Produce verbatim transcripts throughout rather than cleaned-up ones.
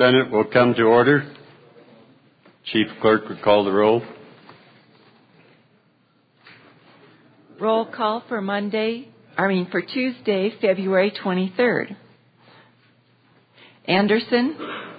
Senate will come to order. Chief Clerk would call the roll. Roll call for Monday, I mean for Tuesday, February twenty-third. Anderson.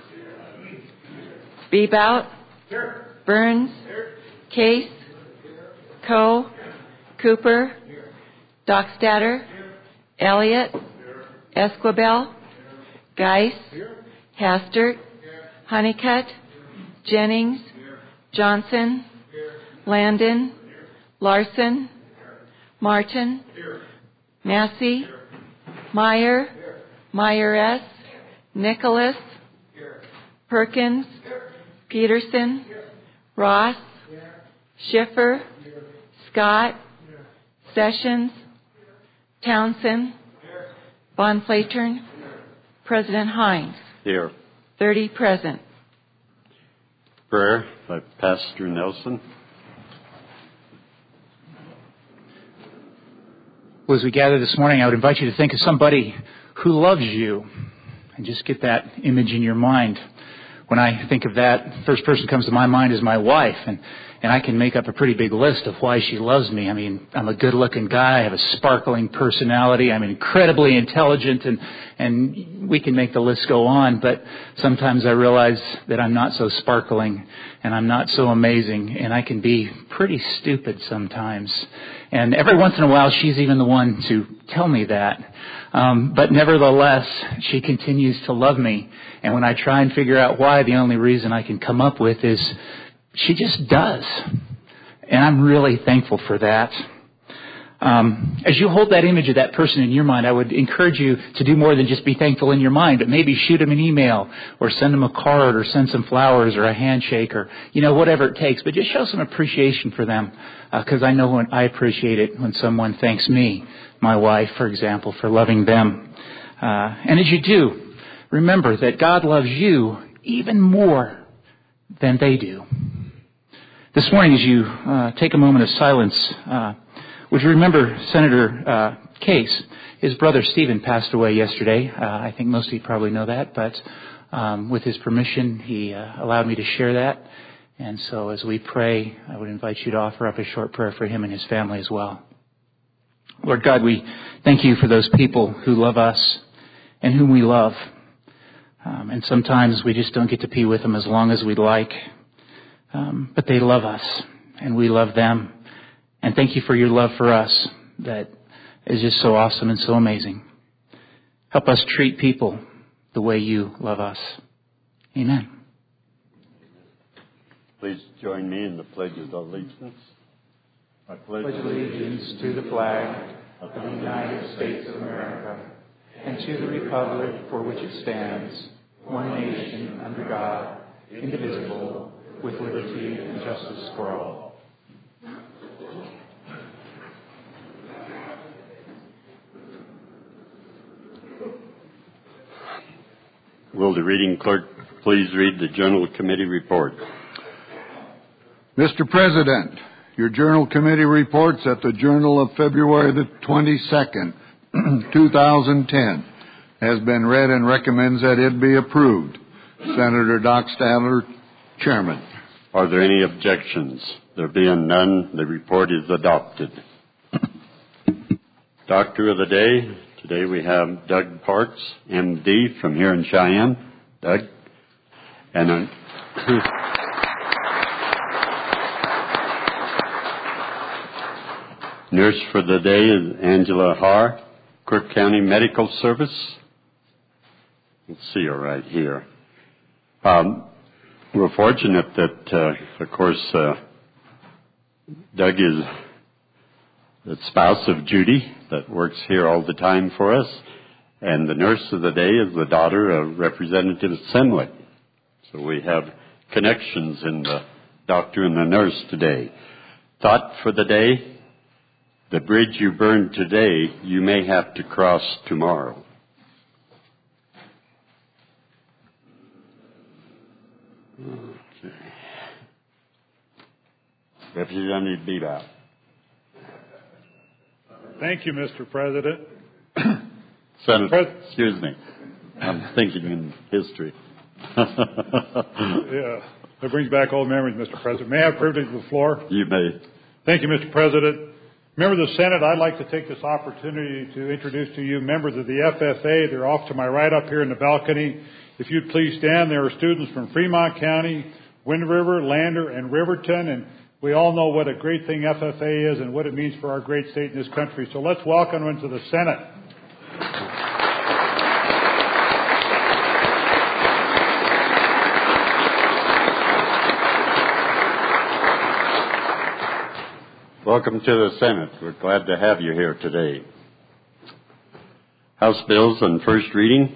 Bebout. Here. Burns. Here. Case. Here. Coe. Cooper. Here. Dockstader. Here. Elliott. Here. Esquibel. Here. Geis. Here. Hastert. Here. Honeycutt. Here. Jennings. Here. Johnson. Here. Landon. Here. Larson. Here. Martin. Here. Massey. Here. Meyer. Here. Meyer S. Here. Nicholas. Here. Perkins. Here. Peterson. Here. Ross. Here. Schiffer. Here. Scott. Here. Sessions. Here. Townsend. Here. Von Flatern. Here. President Hines. Here. thirty present. Prayer by Pastor Nelson. Well, as we gather this morning, I would invite you to think of somebody who loves you and just get that image in your mind. When I think of that, the first person who comes to my mind is my wife, and, and I can make up a pretty big list of why she loves me. I mean, I'm a good-looking guy, I have a sparkling personality, I'm incredibly intelligent, and, and we can make the list go on, but sometimes I realize that I'm not so sparkling, and I'm not so amazing, and I can be pretty stupid sometimes. And every once in a while, she's even the one to tell me that. Um, but nevertheless, she continues to love me. And when I try and figure out why, the only reason I can come up with is she just does. And I'm really thankful for that. Um, as you hold that image of that person in your mind, I would encourage you to do more than just be thankful in your mind, but maybe shoot them an email or send them a card or send some flowers or a handshake or, you know, whatever it takes. But just show some appreciation for them, because uh, I know when I appreciate it when someone thanks me, my wife, for example, for loving them. Uh, and as you do, remember that God loves you even more than they do. This morning, as you uh, take a moment of silence, uh, would you remember Senator uh, Case? His brother Stephen passed away yesterday. Uh, I think most of you probably know that, but um, with his permission, he uh, allowed me to share that. And so as we pray, I would invite you to offer up a short prayer for him and his family as well. Lord God, we thank you for those people who love us and whom we love. Um, and sometimes we just don't get to be with them as long as we'd like. Um, but they love us and we love them. And thank you for your love for us that is just so awesome and so amazing. Help us treat people the way you love us. Amen. Please join me in the Pledge of Allegiance. I pledge allegiance to the flag of the United States of America and to the republic for which it stands, one nation under God, indivisible, with liberty and justice for all. Will the reading clerk please read the Journal Committee report? Mister President, your Journal Committee reports at the Journal of February the twenty-second, two thousand ten has been read and recommends that it be approved. Senator Dockstader, Chairman. Are there any objections? There being none, the report is adopted. Doctor of the Day. Today we have Doug Parks, M D, from here in Cheyenne. Doug. And uh, Nurse for the Day is Angela Haar, Quirk County Medical Service. Let's see her right here. Um, we're fortunate that, uh, of course, uh, Doug is the spouse of Judy that works here all the time for us. And the nurse of the day is the daughter of Representative Senwick. So we have connections in the doctor and the nurse today. Thought for the day: the bridge you burned today, you may have to cross tomorrow. Okay. Representative Bebout. Thank you, Mister President. Senator, excuse me. I'm thinking in history. Yeah, that brings back old memories, Mister President. May I have privilege of the floor? You may. Thank you, Mister President. Members of the Senate, I'd like to take this opportunity to introduce to you members of the F F A. They're off to my right up here in the balcony. If you'd please stand, there are students from Fremont County, Wind River, Lander, and Riverton, and we all know what a great thing F F A is and what it means for our great state in this country. So let's welcome them to the Senate. Welcome to the Senate. We're glad to have you here today. House bills on first reading.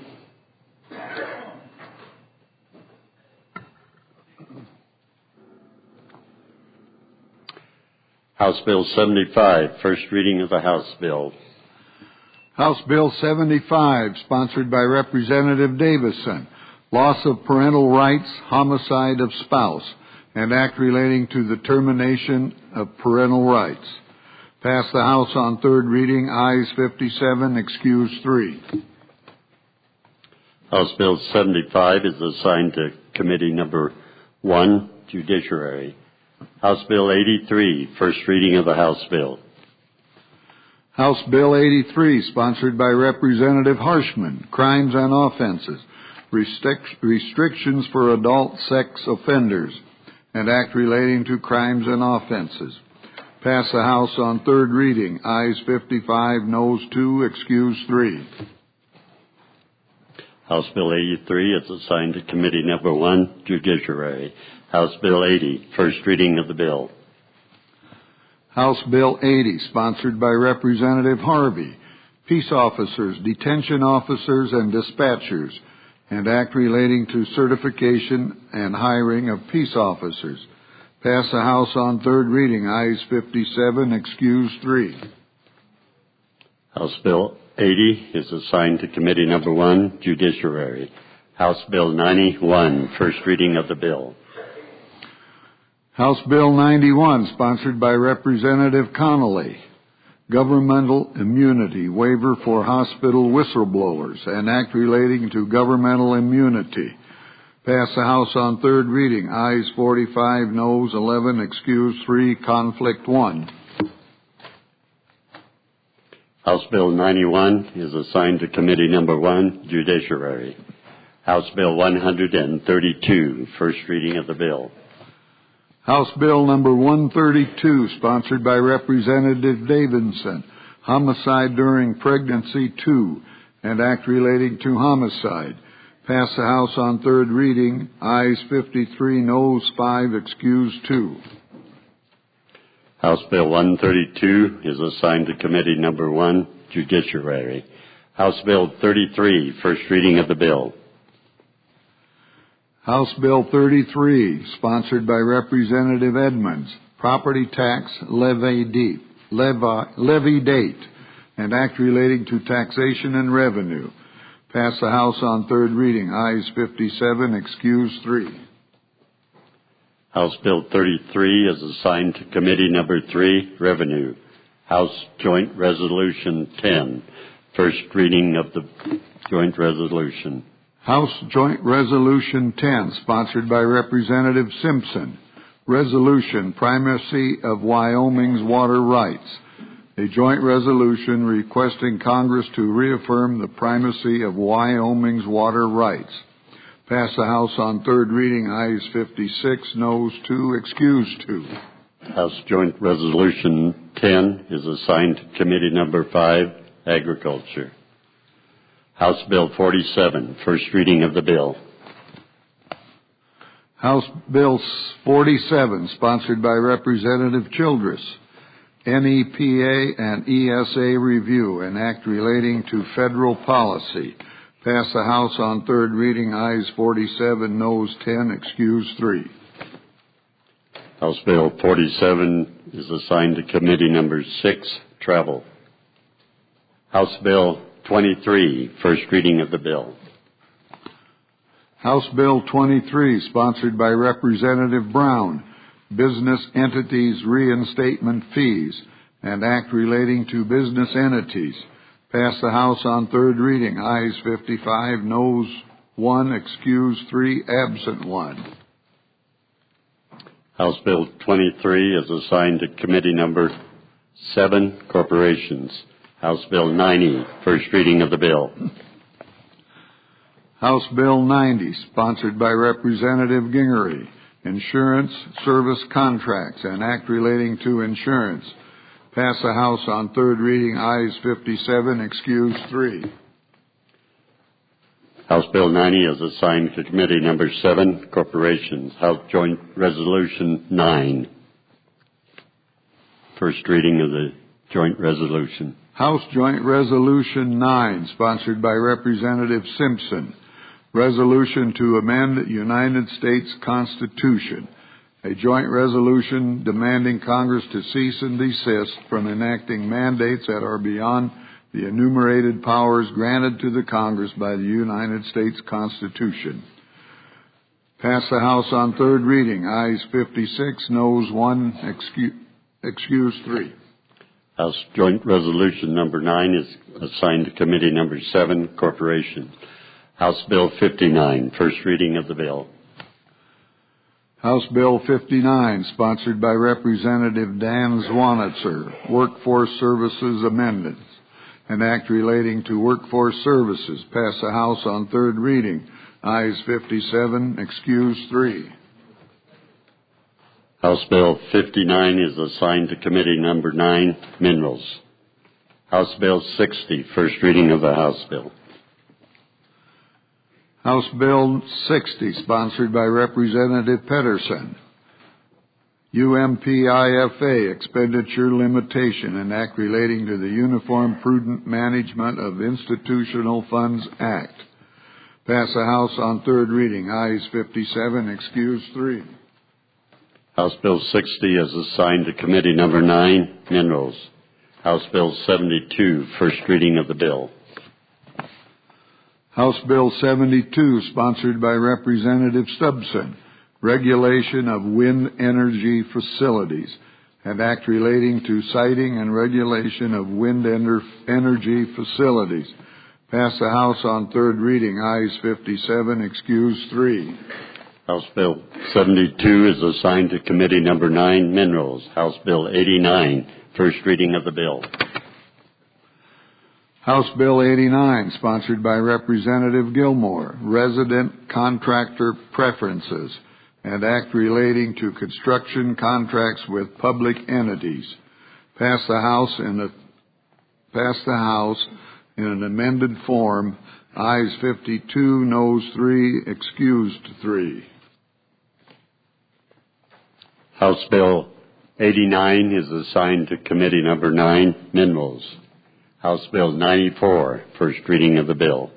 House Bill seventy-five, first reading of the House bill. House Bill seventy-five, sponsored by Representative Davison, loss of parental rights, homicide of spouse, and act relating to the termination of parental rights. Passed the House on third reading, ayes fifty-seven, excused three. House Bill seventy-five is assigned to Committee Number one, Judiciary. House Bill eighty-three, first reading of the House bill. House Bill eighty-three, sponsored by Representative Harshman, crimes and offenses, restric- restrictions for adult sex offenders, and act relating to crimes and offenses. Pass the House on third reading. Ayes fifty-five, noes two, excused three. House Bill eighty-three is assigned to Committee Number one, Judiciary. House Bill eighty, first reading of the bill. House Bill eighty, sponsored by Representative Harvey, peace officers, detention officers, and dispatchers, and act relating to certification and hiring of peace officers. Pass the House on third reading. Ayes fifty-seven, excused three. House Bill eighty is assigned to Committee Number one, Judiciary. House Bill ninety-one, first reading of the bill. House Bill ninety-one, sponsored by Representative Connolly, governmental immunity waiver for hospital whistleblowers, and act relating to governmental immunity. Pass the House on third reading. Ayes forty-five, noes eleven, excused three, conflict one. House Bill ninety-one is assigned to Committee Number one, Judiciary. House Bill one hundred thirty-two, first reading of the bill. House Bill number one thirty-two, sponsored by Representative Davidson, homicide during pregnancy two, and act relating to homicide. Pass the House on third reading. Ayes fifty-three, noes five, excused two. House Bill one thirty-two is assigned to Committee Number one, Judiciary. House Bill thirty-three, first reading of the bill. House Bill thirty-three, sponsored by Representative Edmonds, property tax levy date, levy, levy date, and act relating to taxation and revenue. Pass the House on third reading. Ayes fifty-seven, excused three. House Bill thirty-three is assigned to Committee Number three, Revenue. House Joint Resolution ten, first reading of the joint resolution. House Joint Resolution ten, sponsored by Representative Simpson. Resolution, Primacy of Wyoming's Water Rights. A joint resolution requesting Congress to reaffirm the primacy of Wyoming's water rights. Pass the House on third reading. Ayes fifty-six, noes two, excused two. House Joint Resolution ten is assigned to Committee Number five, Agriculture. House Bill forty-seven, first reading of the bill. House Bill forty-seven, sponsored by Representative Childress. N E P A and E S A review, an act relating to federal policy. Pass the House on third reading. Ayes forty-seven, noes ten, excused three. House Bill forty-seven is assigned to Committee Number six, Travel. House Bill twenty-three, first reading of the bill. House Bill twenty-three, sponsored by Representative Brown, business entities reinstatement fees, and act relating to business entities. Pass the House on third reading. Ayes fifty-five, noes one, excused three, absent one. House Bill twenty-three is assigned to Committee Number seven, Corporations. House Bill ninety, first reading of the bill. House Bill ninety, sponsored by Representative Gingery, Insurance Service Contracts, an act relating to insurance. Pass the House on third reading, ayes fifty-seven, excused three. House Bill ninety is assigned to Committee Number seven, Corporations. House Joint Resolution nine. First reading of the joint resolution. House Joint Resolution nine, sponsored by Representative Simpson. Resolution to amend United States Constitution. A joint resolution demanding Congress to cease and desist from enacting mandates that are beyond the enumerated powers granted to the Congress by the United States Constitution. Pass the House on third reading. Ayes fifty-six, noes one, excuse, excuse three. House Joint Resolution Number nine is assigned to Committee Number seven, Corporations. House Bill fifty-nine, first reading of the bill. House Bill fifty-nine, sponsored by Representative Dan Zwanitzer, Workforce Services Amendments. An act relating to workforce services. Pass the House on third reading. Ayes fifty-seven, excuse three. House Bill fifty-nine is assigned to Committee Number nine, Minerals. House Bill sixty, first reading of the House Bill. House Bill sixty, sponsored by Representative Pedersen. U M P I F A, Expenditure Limitation, an act relating to the Uniform Prudent Management of Institutional Funds Act. Pass the House on third reading. Ayes fifty-seven, excuse three. House Bill sixty is assigned to Committee Number nine, Minerals. House Bill seventy-two, first reading of the bill. House Bill seventy-two, sponsored by Representative Stubson. Regulation of wind energy facilities. An act relating to siting and regulation of wind ener- energy facilities. Pass the House on third reading. Ayes fifty-seven, excuse three. House Bill seventy-two is assigned to Committee Number nine, Minerals. House Bill eighty-nine, first reading of the bill. House Bill eighty-nine, sponsored by Representative Gilmore, Resident Contractor Preferences, and act relating to construction contracts with public entities. Pass the House in a pass the House in an amended form. Ayes fifty-two, noes three, excused three. House Bill eighty-nine is assigned to Committee Number nine, Minerals. House Bill ninety-four, first reading of the bill.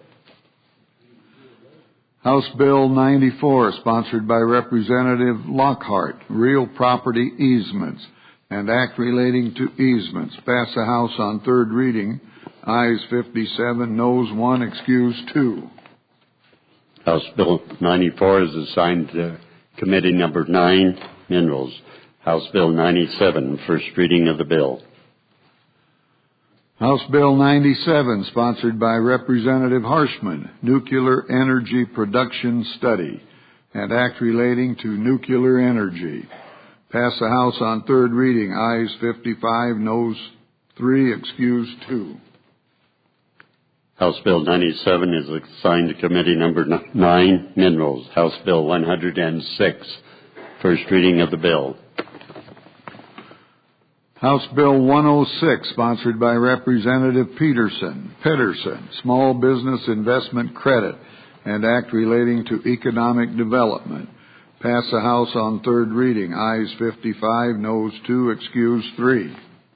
House Bill ninety-four, sponsored by Representative Lockhart, Real Property Easements, and act relating to easements. Pass the House on third reading. Ayes fifty-seven, noes one, excuse two. House Bill ninety-four is assigned to Committee Number nine, Minerals. House Bill ninety-seven, first reading of the bill. House Bill ninety-seven, sponsored by Representative Harshman, Nuclear Energy Production Study, and act relating to nuclear energy. Pass the House on third reading. Ayes fifty-five, noes three, excuse two. House Bill ninety-seven is assigned to Committee Number nine, Minerals. House Bill one hundred six, first reading of the bill. House Bill one oh six, sponsored by Representative Peterson, Pedersen, Small Business Investment Credit, and act relating to economic development. Pass the House on third reading. Ayes fifty-five, noes two, excuse three.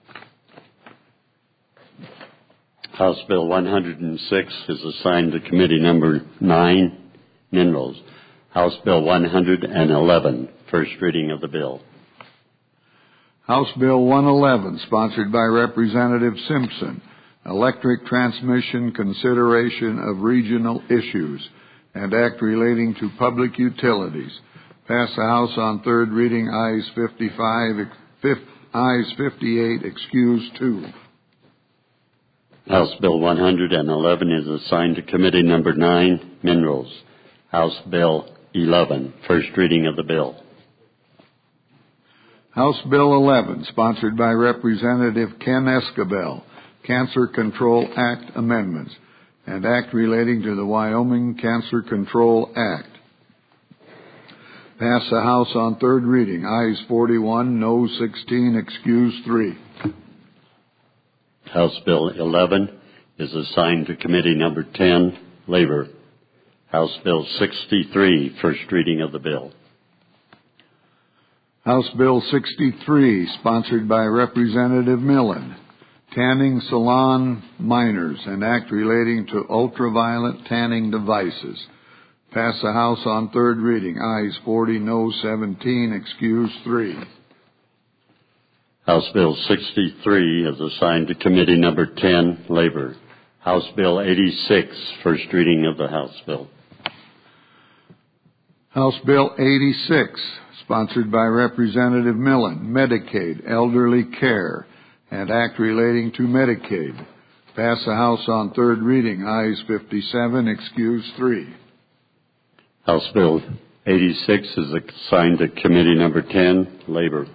House Bill one hundred six is assigned to Committee Number nine, Minerals. House Bill one hundred eleven, first reading of the bill. House Bill one eleven, sponsored by Representative Simpson, Electric Transmission Consideration of Regional Issues, and act relating to public utilities. Pass the House on third reading. Ayes fifty-five, ayes fifty-eight, excuse two. House Bill one hundred eleven is assigned to Committee Number nine, Minerals. House Bill eleven, first reading of the bill. House Bill eleven, sponsored by Representative Ken Escabel, Cancer Control Act amendments, and act relating to the Wyoming Cancer Control Act. Pass the House on third reading. Ayes forty-one, no sixteen, excused three. House Bill eleven is assigned to Committee Number ten, Labor. House Bill sixty-three, first reading of the bill. House Bill sixty-three, sponsored by Representative Millen, tanning salon minors, and act relating to ultraviolet tanning devices. Pass the House on third reading. Ayes forty, no seventeen, excused three. House Bill sixty-three is assigned to Committee Number ten, Labor. House Bill eighty-six, first reading of the House bill. House Bill eighty-six, sponsored by Representative Millen, Medicaid, elderly care, and act relating to Medicaid. Pass the House on third reading. Ayes fifty-seven, excused three. House Bill eighty-six is assigned to Committee Number ten, Labor.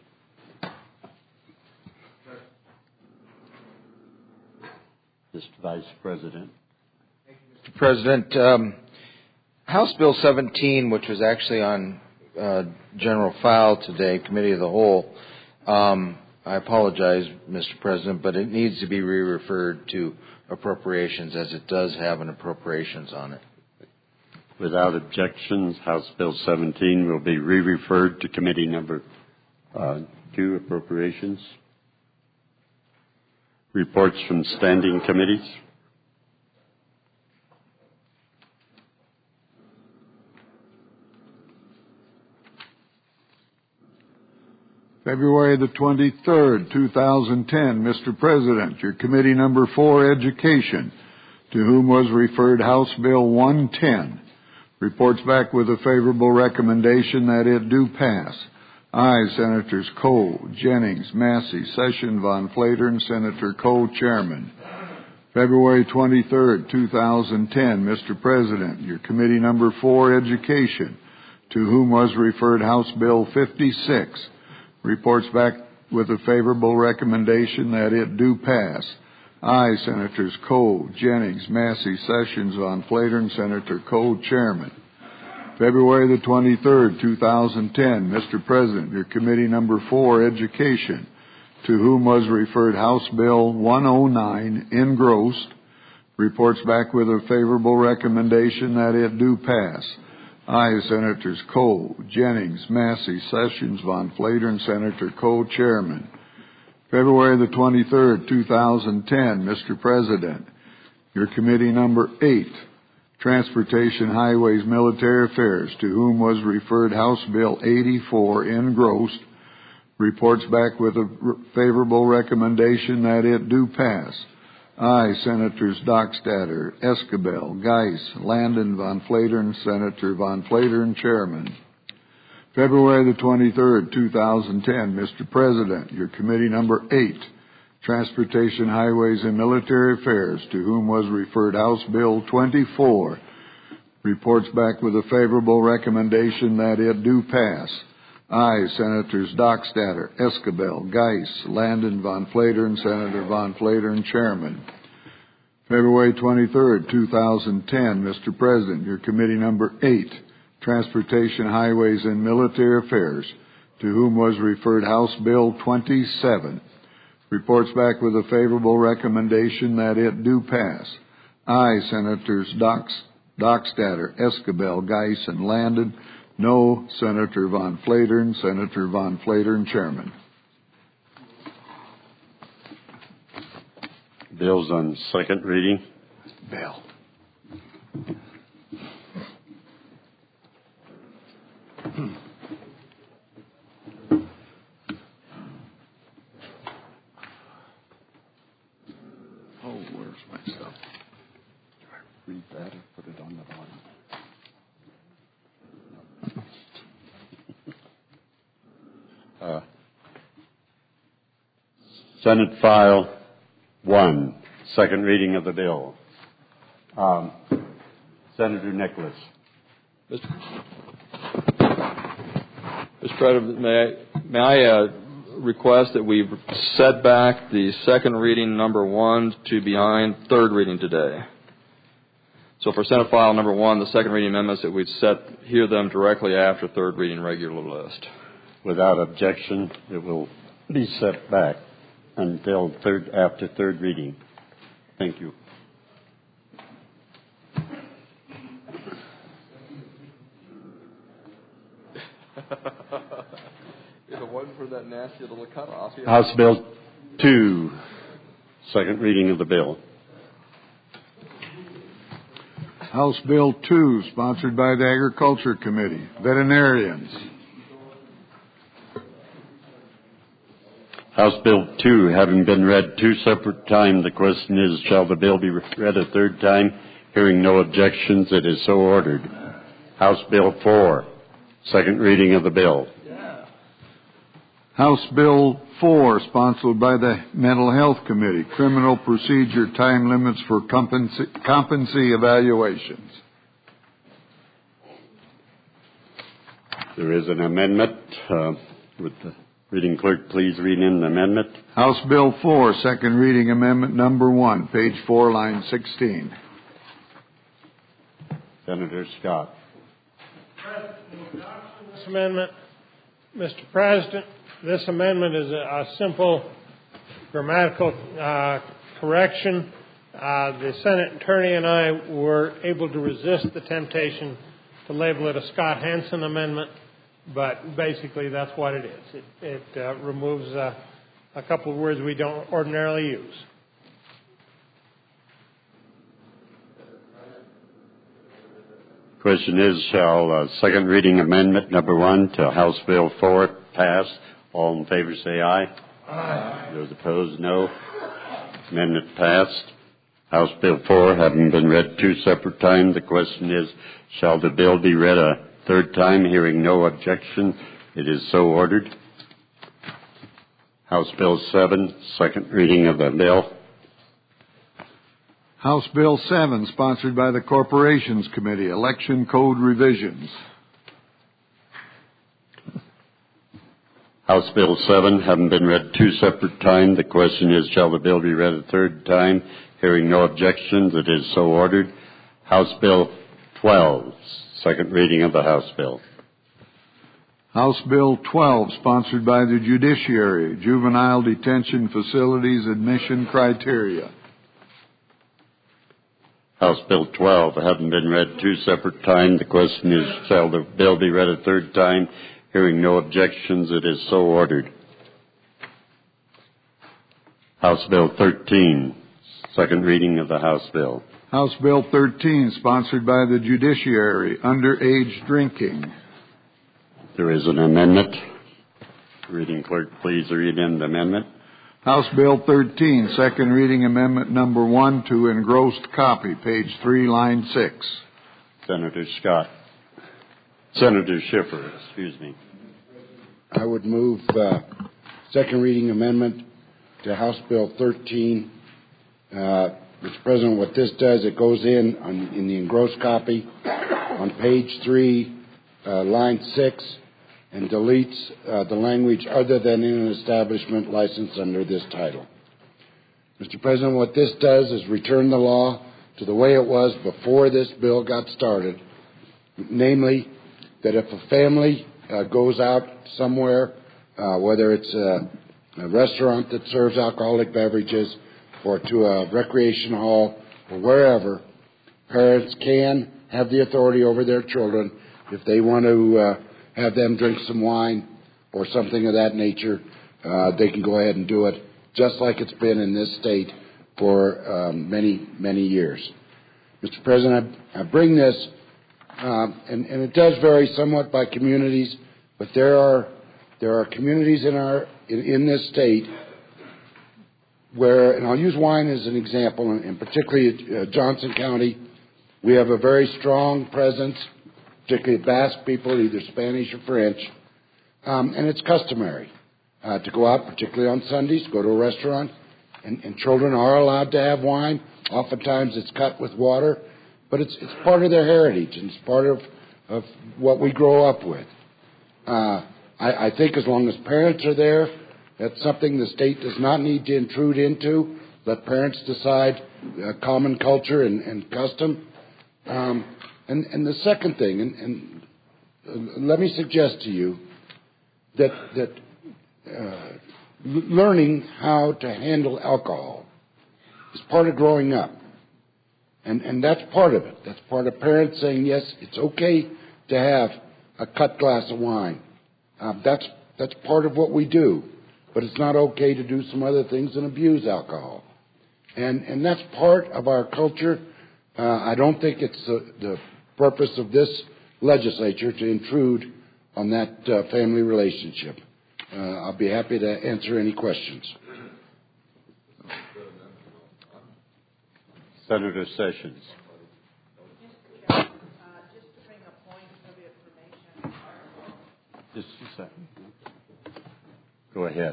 Mister Vice President. Mister President, um, House Bill seventeen, which was actually on uh, general file today, Committee of the Whole, um, I apologize, Mister President, but it needs to be re-referred to appropriations as it does have an appropriations on it. Without objections, House Bill seventeen will be re-referred to Committee Number uh, two, Appropriations. Reports from standing committees. February the twenty-third, two thousand ten, Mister President, your Committee Number four, Education, to whom was referred House Bill one ten, reports back with a favorable recommendation that it do pass. Ayes, Senators Coe, Jennings, Massey, Session, Von Flatern, Senator Coe, Chairman. February twenty-third, two thousand ten, Mister President, your Committee Number four, Education, to whom was referred House Bill fifty-six, reports back with a favorable recommendation that it do pass. Ayes, Senators Coe, Jennings, Massey, Sessions, Von Flatern, Senator Coe, Chairman. February the twenty-third, two thousand ten, Mister President, your Committee Number four, Education, to whom was referred House Bill one oh nine, engrossed, reports back with a favorable recommendation that it do pass. Ayes, Senators Coe, Jennings, Massey, Sessions, Von Flatern, Senator Coe, Chairman. February the twenty-third, two thousand ten, Mister President, your Committee Number eight, Transportation, Highways, Military Affairs, to whom was referred House Bill eighty-four, engrossed, reports back with a favorable recommendation that it do pass. Ayes, Senators Dockstader, Escabel, Geis, Landon, Von Flatern, Senator Von Flatern, Chairman. February the twenty-third, two thousand ten, Mister President, your Committee Number eight, Transportation, Highways, and Military Affairs, to whom was referred House Bill twenty-four, reports back with a favorable recommendation that it do pass. Ayes, Senators Dockstader, Escabel, Geis, Landon, Von Flatern, Senator Von Flatern, Chairman. February twenty-third, two thousand ten, Mister President, your Committee Number eight, Transportation, Highways, and Military Affairs, to whom was referred House Bill twenty-seven, reports back with a favorable recommendation that it do pass. Ayes, Senators Docks, Dockstader, Escabel, Geis, and Landon. No, Senator Von Flatern, Senator Von Flatern, Chairman. Bills on second reading. Bill. Oh, where's my stuff? Do I read that or put it on the bottom? Uh, Senate File one, second reading of the bill. Um, Senator Nicholas. Mister President, may I, may I uh, request that we set back the second reading number one to behind third reading today. So for Senate file number one, the second reading amendments that we'd set, hear them directly after third reading regular list. Without objection, it will be set back until third, after third reading. Thank you. If it wasn't for that nasty little cutoff. Yeah. House Bill two, second reading of the bill. House Bill two, sponsored by the Agriculture Committee. Veterinarians. House Bill two, having been read two separate times, the question is, shall the bill be read a third time? Hearing no objections, it is so ordered. House Bill four, second reading of the bill. House Bill four, sponsored by the Mental Health Committee. Criminal procedure time limits for competency, competency evaluations. There is an amendment. Uh, would the reading clerk please read in the amendment? House Bill four, second reading amendment number one, page four, line sixteen. Senator Scott. This amendment, Mister President, this amendment is a, a simple grammatical uh, correction. Uh, the Senate attorney and I were able to resist the temptation to label it a Scott Hansen amendment, but basically that's what it is. It, it uh, removes uh, a couple of words we don't ordinarily use. Question is, shall uh, second reading amendment number one to House Bill four pass? All in favor say aye. Aye. Those opposed, no. Amendment passed. House Bill four, having been read two separate times, the question is, shall the bill be read a third time? Hearing no objection, it is so ordered. House Bill seven, second reading of the bill. House Bill seven, sponsored by the Corporations Committee. Election Code revisions. House Bill seven, having been read two separate times, the question is, shall the bill be read a third time? Hearing no objections, it is so ordered. House Bill twelve, second reading of the House Bill. House Bill twelve, sponsored by the Judiciary. Juvenile Detention Facilities Admission Criteria. House Bill twelve, having been read two separate times, the question is, shall the bill be read a third time? Hearing no objections, it is so ordered. House Bill thirteen, second reading of the House Bill. House Bill thirteen, sponsored by the Judiciary. Underage drinking. There is an amendment. Reading clerk, please read in the amendment. House Bill thirteen, second reading amendment number one to engrossed copy, page three, line six. Senator Scott. Senator Schiffer, excuse me. I would move uh, second reading amendment to House Bill thirteen. Uh, Mister President, what this does, it goes in on, in the engrossed copy on page three, uh, line six, and deletes uh, the language other than in an establishment licensed under this title. Mister President, what this does is return the law to the way it was before this bill got started, namely that if a family uh, goes out somewhere, uh, whether it's a, a restaurant that serves alcoholic beverages or to a recreation hall or wherever, parents can have the authority over their children if they want to uh, have them drink some wine or something of that nature. Uh, they can go ahead and do it just like it's been in this state for um, many, many years. Mister President, I, I bring this Um, and, and it does vary somewhat by communities, but there are there are communities in our in, in this state where, and I'll use wine as an example, and, and particularly uh, Johnson County, we have a very strong presence, particularly Basque people, either Spanish or French, um, and it's customary uh, to go out, particularly on Sundays, go to a restaurant, and, and children are allowed to have wine. Oftentimes, it's cut with water. But it's, it's part of their heritage, and it's part of of what we grow up with. Uh, I, I think as long as parents are there, that's something the state does not need to intrude into. Let parents decide uh, common culture and, and custom. Um, and, and the second thing, and, and uh, let me suggest to you that that uh, learning how to handle alcohol is part of growing up. And, and that's part of it. That's part of parents saying, yes, it's okay to have a cut glass of wine. Uh, that's, that's part of what we do. But it's not okay to do some other things and abuse alcohol. And, and that's part of our culture. Uh, I don't think it's the, the purpose of this legislature to intrude on that uh, family relationship. Uh, I'll be happy to answer any questions. Senator Sessions. Uh, just to bring a point of information. Just a second. Go ahead.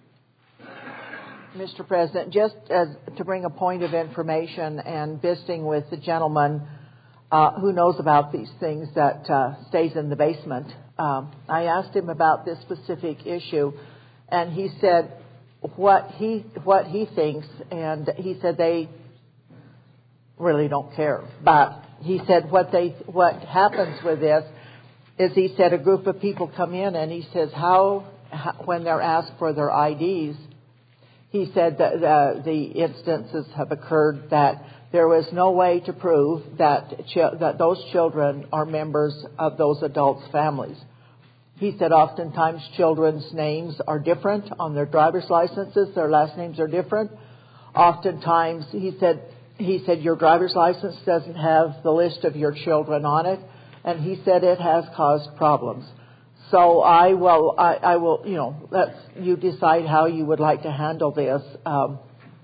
Mister President, just as to bring a point of information and visiting with the gentleman uh, who knows about these things that uh, stays in the basement, um, I asked him about this specific issue, and he said what he what he thinks, and he said they really don't care. But he said what they what happens with this is, he said, a group of people come in, and he says how, how when they're asked for their I Ds, he said that uh, the instances have occurred that there was no way to prove that ch- that those children are members of those adults' families. He said oftentimes children's names are different on their driver's licenses; their last names are different. Oftentimes, he said. He said, your driver's license doesn't have the list of your children on it, and he said it has caused problems. So I will, I, I will, you know, let's you decide how you would like to handle this. Um,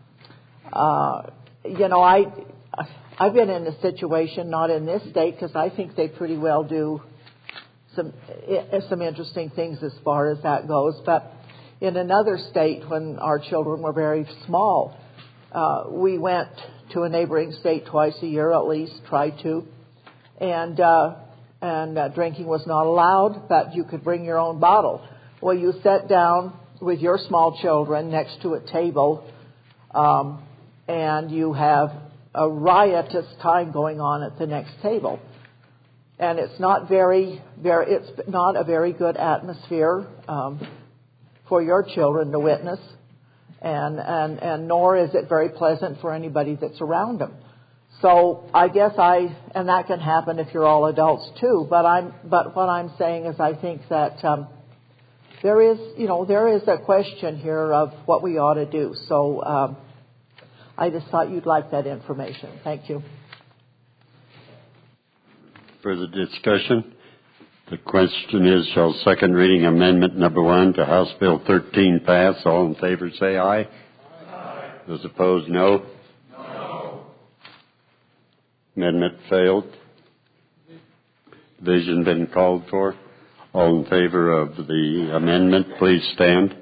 uh, you know, I, I've been in a situation, not in this state, because I think they pretty well do some some interesting things as far as that goes. But in another state, when our children were very small, uh, we went to a neighboring state twice a year at least, tried to, and uh, and uh, drinking was not allowed, but you could bring your own bottle. Well, you sat down with your small children next to a table, um, and you have a riotous time going on at the next table, and it's not very, very, it's not a very good atmosphere um, for your children to witness. And, and, and nor is it very pleasant for anybody that's around them. So I guess I, and that can happen if you're all adults too, but I'm, but what I'm saying is I think that, um, there is, you know, there is a question here of what we ought to do. So, um, I just thought you'd like that information. Thank you. Further discussion? The question is, shall second reading amendment number one to House Bill thirteen pass? All in favor say aye. Aye. Those opposed, no. No. Amendment failed. Division been called for. All in favor of the amendment, please stand.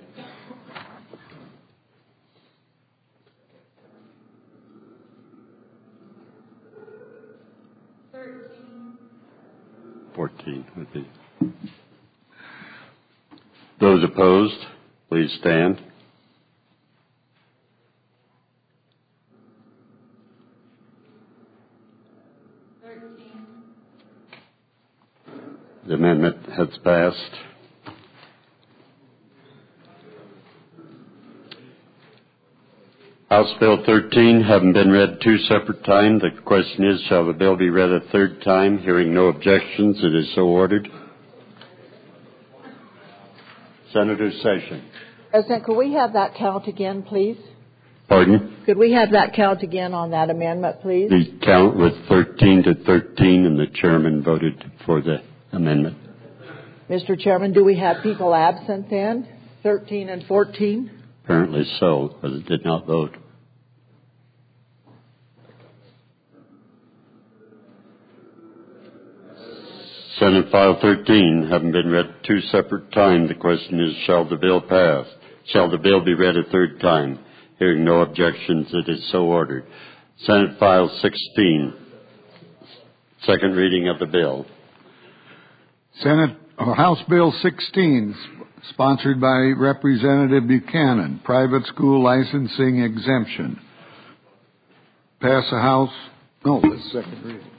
fourteen would be. Those opposed, please stand. thirteen. The amendment has passed. House Bill thirteen having been read two separate times, the question is, shall the bill be read a third time? Hearing no objections, it is so ordered. Senator Sessions. President, could we have that count again, please? Pardon? Could we have that count again on that amendment, please? The count was thirteen to thirteen, and the chairman voted for the amendment. Mister Chairman, do we have people absent then? thirteen and fourteen? Apparently so, but it did not vote. Senate File thirteen, having been read two separate times, the question is, shall the bill pass? Shall the bill be read a third time? Hearing no objections, it is so ordered. Senate File sixteen, second reading of the bill. Senate or House Bill sixteen, sponsored by Representative Buchanan, private school licensing exemption. Pass the House. No, this is second reading.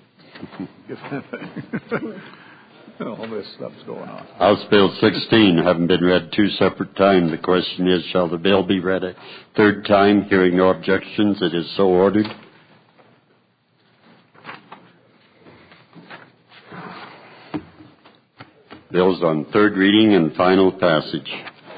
All this stuff's going on. House Bill sixteen, having been read two separate times, the question is, shall the bill be read a third time? Hearing no objections, it is so ordered. Bills on third reading and final passage.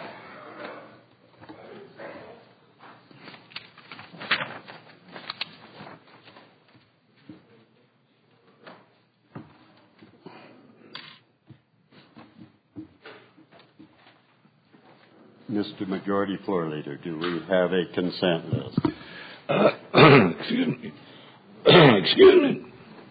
Mister Majority Floor Leader, do we have a consent list? Uh, excuse me. excuse me.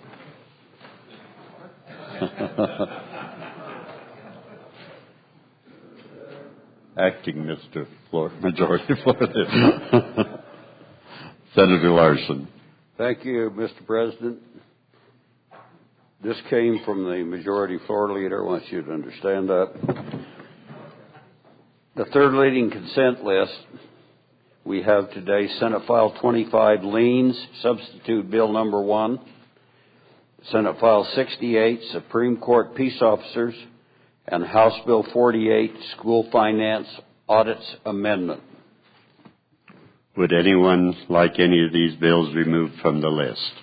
Acting Mister Floor, Majority Floor Leader. Senator Larson. Thank you, Mister President. This came from the Majority Floor Leader. I want you to understand that. The third reading consent list we have today, Senate File twenty-five, liens, substitute bill number one. Senate File sixty-eight, Supreme Court peace officers, and House Bill forty-eight, school finance audits amendment. Would anyone like any of these bills removed from the list?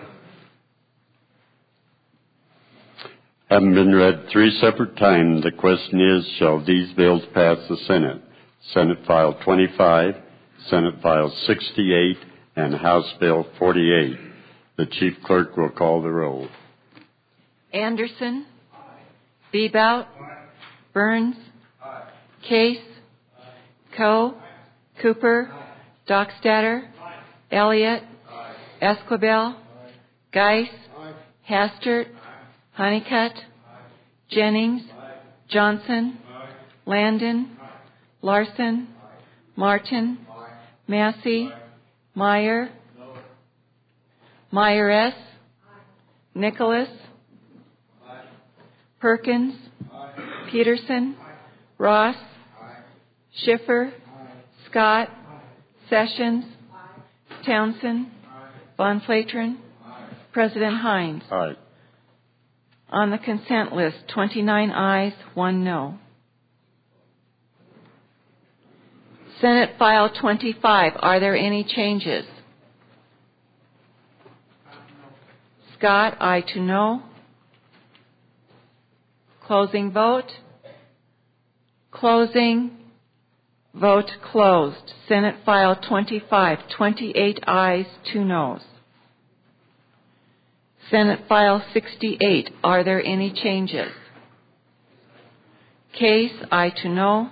Having been read three separate times, the question is, shall these bills pass the Senate? Senate File twenty-five, Senate File sixty-eight, and House Bill forty-eight. The Chief Clerk will call the roll. Anderson. Bebout. Burns. Case. Coe. Cooper. Dockstader. Elliott. Esquivel. Geis. Hastert. Honeycutt. Jennings. Johnson. Landon. Larson. Martin. Massey. Meyer. Meyer S. Nicholas. Perkins. Peterson. Ross. Schiffer. Scott. Sessions. Townsend. Von Flatren. President Hines. Aye. On the consent list, twenty-nine ayes, one no. Senate File twenty-five, are there any changes? Scott, aye to no. Closing vote. Closing. Vote closed. Senate File twenty-five, twenty-eight ayes, two noes. Senate File sixty-eight, are there any changes? Case, aye to no.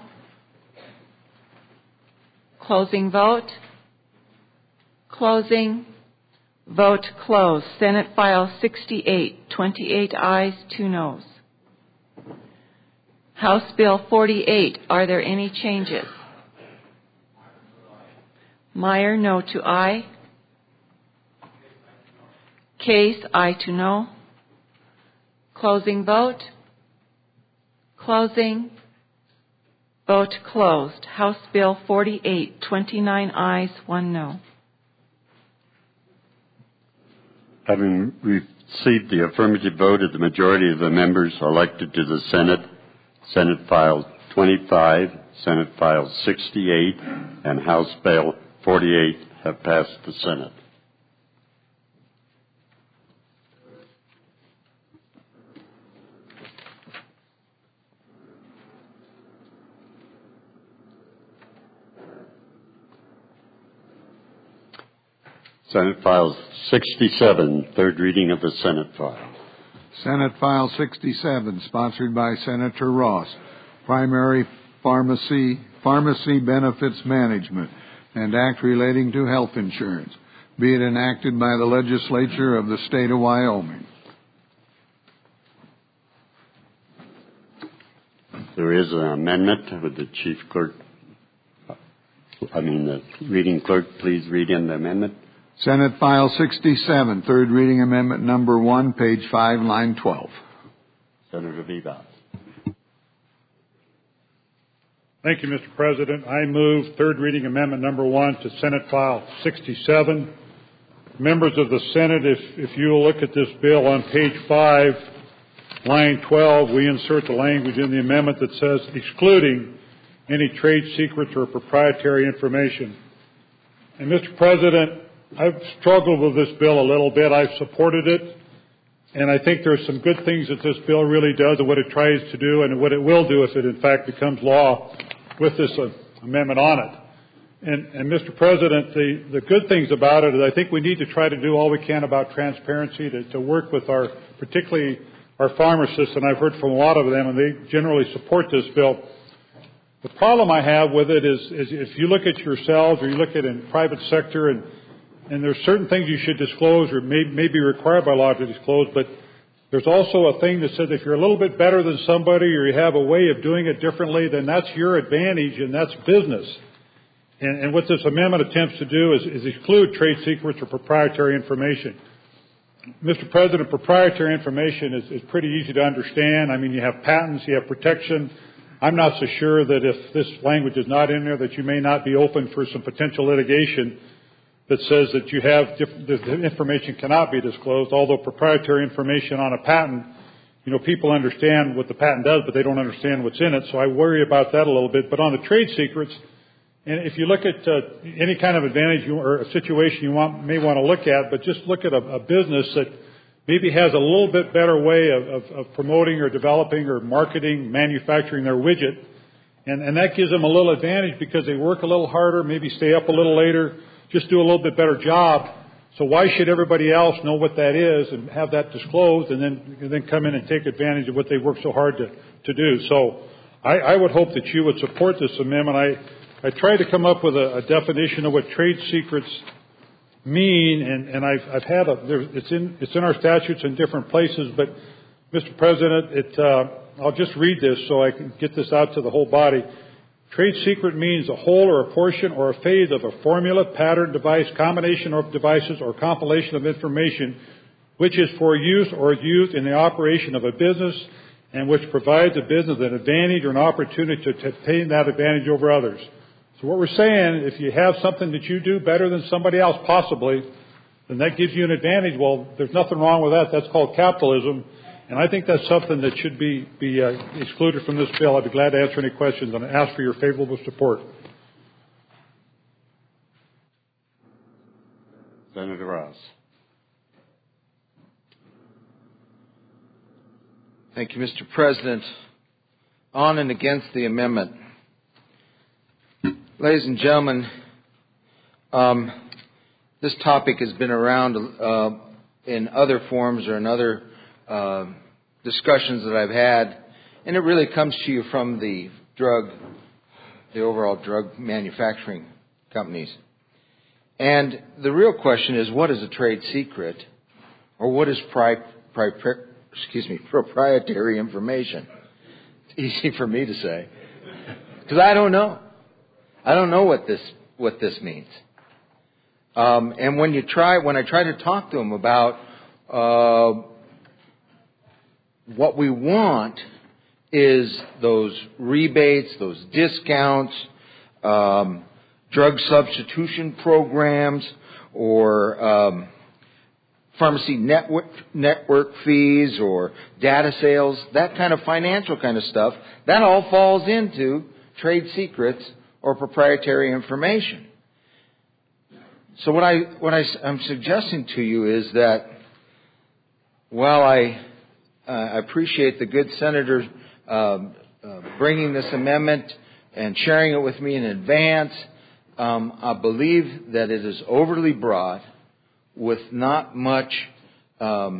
Closing vote. Closing. Vote closed. Senate File sixty-eight, twenty-eight ayes, two noes. House Bill forty-eight, are there any changes? Meyer, no to aye. Case, aye to no. Closing vote. Closing. Vote closed. House Bill forty-eight, twenty-nine ayes, one no. Having received the affirmative vote of the majority of the members elected to the Senate, Senate File twenty-five, Senate File sixty-eight, and House Bill forty-eight have passed the Senate. Senate File sixty-seven, third reading of the Senate file. Senate File sixty-seven, sponsored by Senator Ross, primary pharmacy, pharmacy benefits management, and act relating to health insurance, be it enacted by the legislature of the state of Wyoming. There is an amendment. Would the chief clerk, I mean the reading clerk, please read in the amendment? Senate File sixty-seven, third reading amendment number one, page five, line twelve. Senator Vivas. Thank you, Mister President. I move third reading amendment number one to Senate File sixty-seven. Members of the Senate, if, if you will look at this bill on page five, line twelve, we insert the language in the amendment that says excluding any trade secrets or proprietary information. And Mister President, I've struggled with this bill a little bit. I've supported it. And I think there's some good things that this bill really does and what it tries to do and what it will do if it in fact becomes law with this uh, amendment on it. And, and Mister President, the, the good things about it is I think we need to try to do all we can about transparency to, to work with our, particularly our pharmacists, and I've heard from a lot of them, and they generally support this bill. The problem I have with it is, is if you look at yourselves or you look at it in private sector and And there's certain things you should disclose or may, may be required by law to disclose, but there's also a thing that says if you're a little bit better than somebody or you have a way of doing it differently, then that's your advantage and that's business. And, and what this amendment attempts to do is, is exclude trade secrets or proprietary information. Mister President, proprietary information is, is pretty easy to understand. I mean, you have patents, you have protection. I'm not so sure that if this language is not in there that you may not be open for some potential litigation that says that you have diff- the information cannot be disclosed, although proprietary information on a patent, you know, people understand what the patent does, but they don't understand what's in it, so I worry about that a little bit. But on the trade secrets, and if you look at uh, any kind of advantage you, or a situation you want, may want to look at, but just look at a, a business that maybe has a little bit better way of, of, of promoting or developing or marketing, manufacturing their widget, and, and that gives them a little advantage because they work a little harder, maybe stay up a little later, just do a little bit better job. So why should everybody else know what that is and have that disclosed and then and then come in and take advantage of what they worked so hard to, to do? So I, I would hope that you would support this amendment. I, I tried to come up with a, a definition of what trade secrets mean, and, and I've, I've had a, there, it's in it's in our statutes in different places, but Mister President, it, uh, I'll just read this so I can get this out to the whole body. Trade secret means a whole or a portion or a phase of a formula, pattern, device, combination of devices, or compilation of information which is for use or used in the operation of a business and which provides a business an advantage or an opportunity to obtain that advantage over others. So what we're saying, if you have something that you do better than somebody else possibly, then that gives you an advantage. Well, there's nothing wrong with that. That's called capitalism. And I think that's something that should be, be uh, excluded from this bill. I'd be glad to answer any questions and ask for your favorable support. Senator Ross. Thank you, Mister President. On and against the amendment. Ladies and gentlemen, um, this topic has been around uh, in other forms or in other Uh, discussions that I've had, and it really comes to you from the drug, the overall drug manufacturing companies. And the real question is, what is a trade secret, or what is pri- pri- excuse me, proprietary information? It's easy for me to say, because I don't know. I don't know what this what this means. Um, and when you try, when I try to talk to them about uh, what we want is those rebates, those discounts, um, drug substitution programs, or um, pharmacy network, network fees, or data sales, that kind of financial kind of stuff. That all falls into trade secrets or proprietary information. So what I what I, I'm suggesting to you is that while I Uh, I appreciate the good senator uh, uh, bringing this amendment and sharing it with me in advance. Um, I believe that it is overly broad with not much um,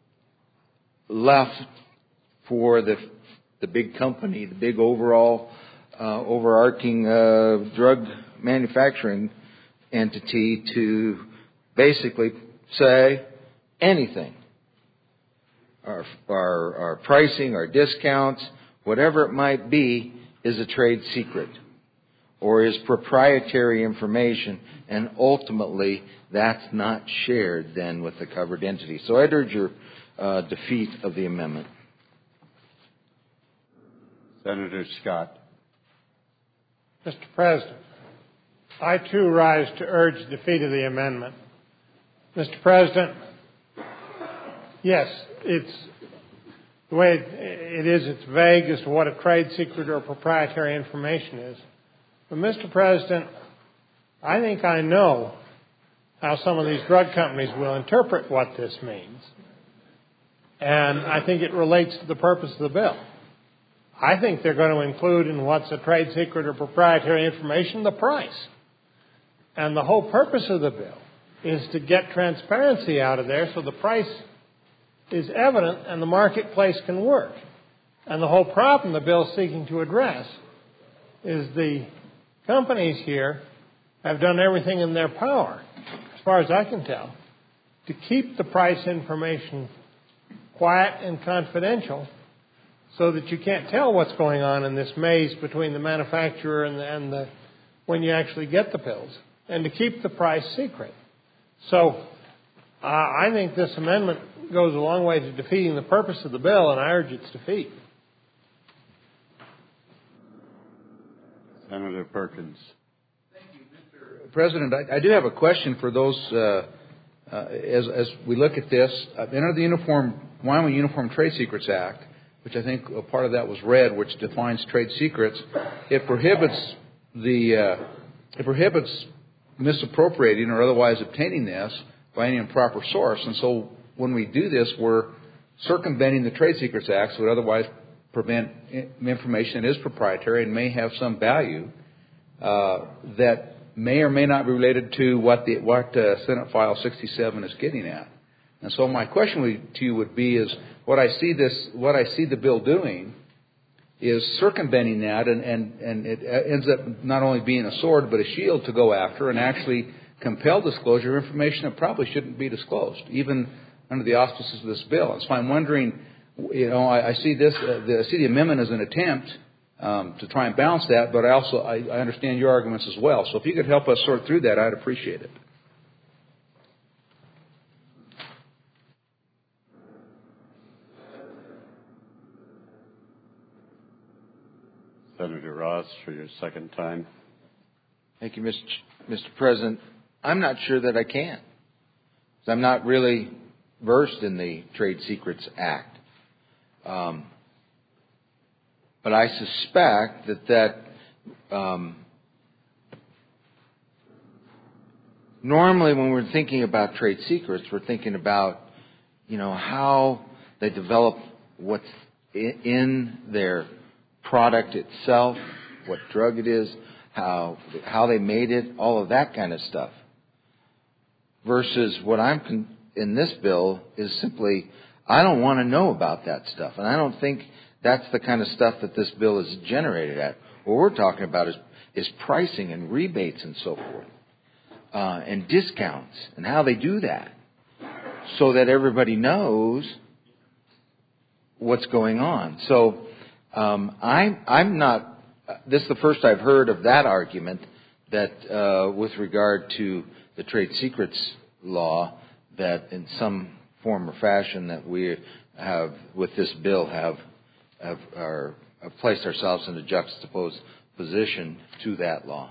left for the the big company, the big overall uh, overarching uh, drug manufacturing entity to basically say anything. Our, our, our pricing, our discounts, whatever it might be, is a trade secret or is proprietary information, and ultimately that's not shared then with the covered entity. So I'd urge your uh, defeat of the amendment. Senator Scott. Mister President, I too rise to urge defeat of the amendment. Mister President, yes, it's the way it is, it's vague as to what a trade secret or proprietary information is. But, Mister President, I think I know how some of these drug companies will interpret what this means. And I think it relates to the purpose of the bill. I think they're going to include in what's a trade secret or proprietary information the price. And the whole purpose of the bill is to get transparency out of there so the price is evident and the marketplace can work. And the whole problem the bill is seeking to address is the companies here have done everything in their power, as far as I can tell, to keep the price information quiet and confidential so that you can't tell what's going on in this maze between the manufacturer and the, and the when you actually get the pills, and to keep the price secret. So uh, I think this amendment goes a long way to defeating the purpose of the bill, and I urge its defeat. Senator Perkins. President, I, I do have a question for those, uh, uh, as, as we look at this. Uh, under the Uniform, Wyoming Uniform Trade Secrets Act, which I think a part of that was read, which defines trade secrets, it prohibits the, uh, it prohibits misappropriating or otherwise obtaining this by any improper source. And so when we do this, we're circumventing the Trade Secrets Act, so it would otherwise prevent information that is proprietary and may have some value uh, that may or may not be related to what the what uh, Senate File sixty-seven is getting at. And so my question to you would be: is what I see this, what I see the bill doing, is circumventing that, and and and it ends up not only being a sword but a shield to go after and actually compel disclosure of information that probably shouldn't be disclosed, even under the auspices of this bill. And so I'm wondering, you know, I, I see this, uh, the, I see the amendment as an attempt um, to try and balance that, but I also I, I understand your arguments as well. So if you could help us sort through that, I'd appreciate it. Senator Ross, for your second time. Thank you, Mister Mister President. I'm not sure that I can. I'm not really versed in the Trade Secrets Act. Um, but I suspect that that um, normally when we're thinking about trade secrets, we're thinking about, you know, how they develop what's in their product itself, what drug it is, how how they made it, all of that kind of stuff. Versus what I'm con- in this bill is simply, I don't want to know about that stuff, and I don't think that's the kind of stuff that this bill is generated at. What we're talking about is is pricing and rebates and so forth, uh, and discounts and how they do that, so that everybody knows what's going on. So. Um, I'm, I'm not, this is the first I've heard of that argument that uh, with regard to the trade secrets law, that in some form or fashion that we have, with this bill, have, have, are, have placed ourselves in a juxtaposed position to that law.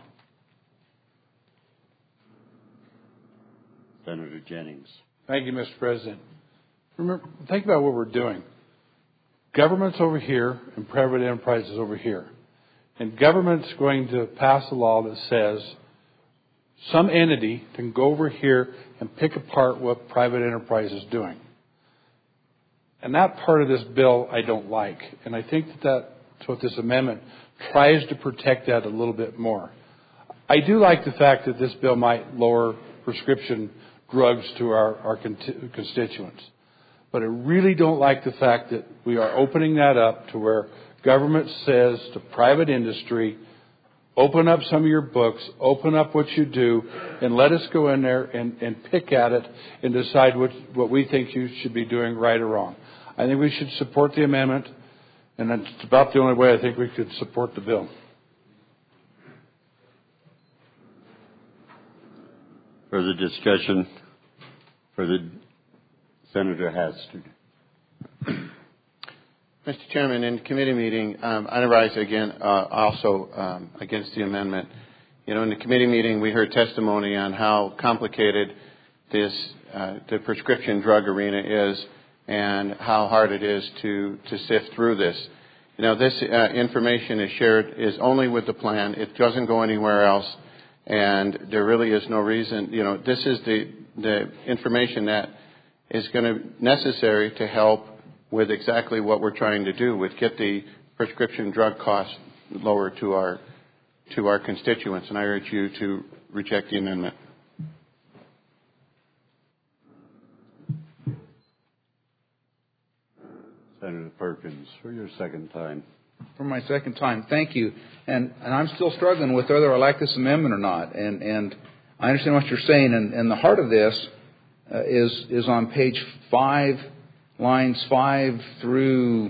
Senator Jennings. Thank you, Mister President. Remember, think about what we're doing. Government's over here and private enterprise is over here. And government's going to pass a law that says some entity can go over here and pick apart what private enterprise is doing. And that part of this bill I don't like. And I think that that's what this amendment tries to protect that a little bit more. I do like the fact that this bill might lower prescription drugs to our, our constituents. But I really don't like the fact that we are opening that up to where government says to private industry, open up some of your books, open up what you do, and let us go in there and, and pick at it and decide what, what we think you should be doing right or wrong. I think we should support the amendment, and that's about the only way I think we could support the bill. Further discussion? Further, Senator Hastert. Mister Chairman, in committee meeting, um, I rise again uh, also um, against the amendment. You know, in the committee meeting, we heard testimony on how complicated this uh, the prescription drug arena is and how hard it is to, to sift through this. You know, this uh, information is shared is only with the plan. It doesn't go anywhere else, and there really is no reason. You know, this is the the information that is going to necessary to help with exactly what we're trying to do, with get the prescription drug costs lower to our to our constituents. And I urge you to reject the amendment. Senator Perkins, for your second time. For my second time, thank you. And, and I'm still struggling with whether I like this amendment or not. And, and I understand what you're saying. And, and the heart of this uh, is is on page five, lines five through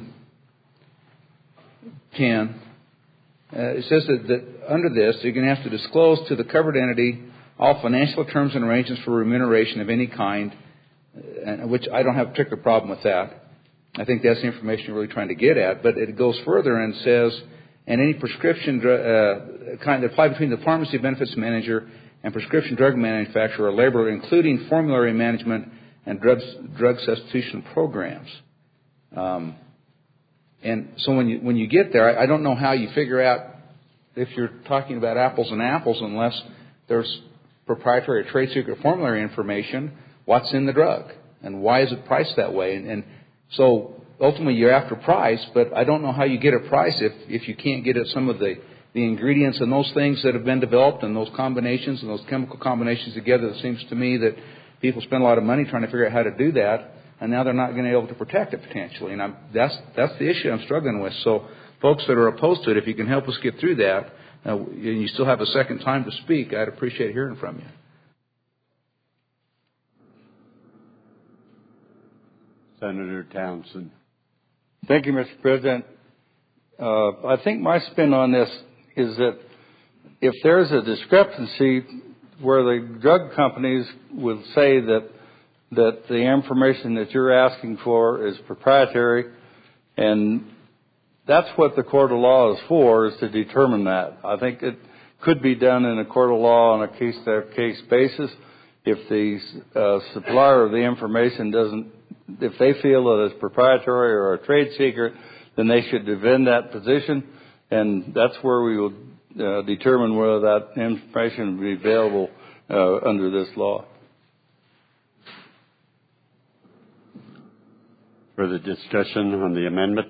ten. Uh, it says that, that under this, you're going to have to disclose to the covered entity all financial terms and arrangements for remuneration of any kind, uh, which I don't have a particular problem with that. I think that's the information you're really trying to get at. But it goes further and says, and any prescription uh, kind that apply between the pharmacy benefits manager and prescription drug manufacturer or laborer, including formulary management and drug, drug substitution programs. Um, and so when you when you get there, I, I don't know how you figure out if you're talking about apples and apples unless there's proprietary or trade secret formulary information, what's in the drug and why is it priced that way. And, and so ultimately you're after price, but I don't know how you get a price if, if you can't get at some of the, the ingredients and those things that have been developed and those combinations and those chemical combinations together. It seems to me that people spend a lot of money trying to figure out how to do that, and now they're not going to be able to protect it potentially. And I'm, that's, that's the issue I'm struggling with. So folks that are opposed to it, if you can help us get through that, uh, and you still have a second time to speak, I'd appreciate hearing from you. Senator Townsend. Thank you, Mister President. Uh, I think my spin on this is that if there's a discrepancy where the drug companies will say that that the information that you're asking for is proprietary, and that's what the court of law is for, is to determine that. I think it could be done in a court of law on a case-by-case basis. If the uh, supplier of the information doesn't, if they feel that it's proprietary or a trade secret, then they should defend that position, and that's where we will uh, determine whether that information will be available uh, under this law. Further discussion on the amendment?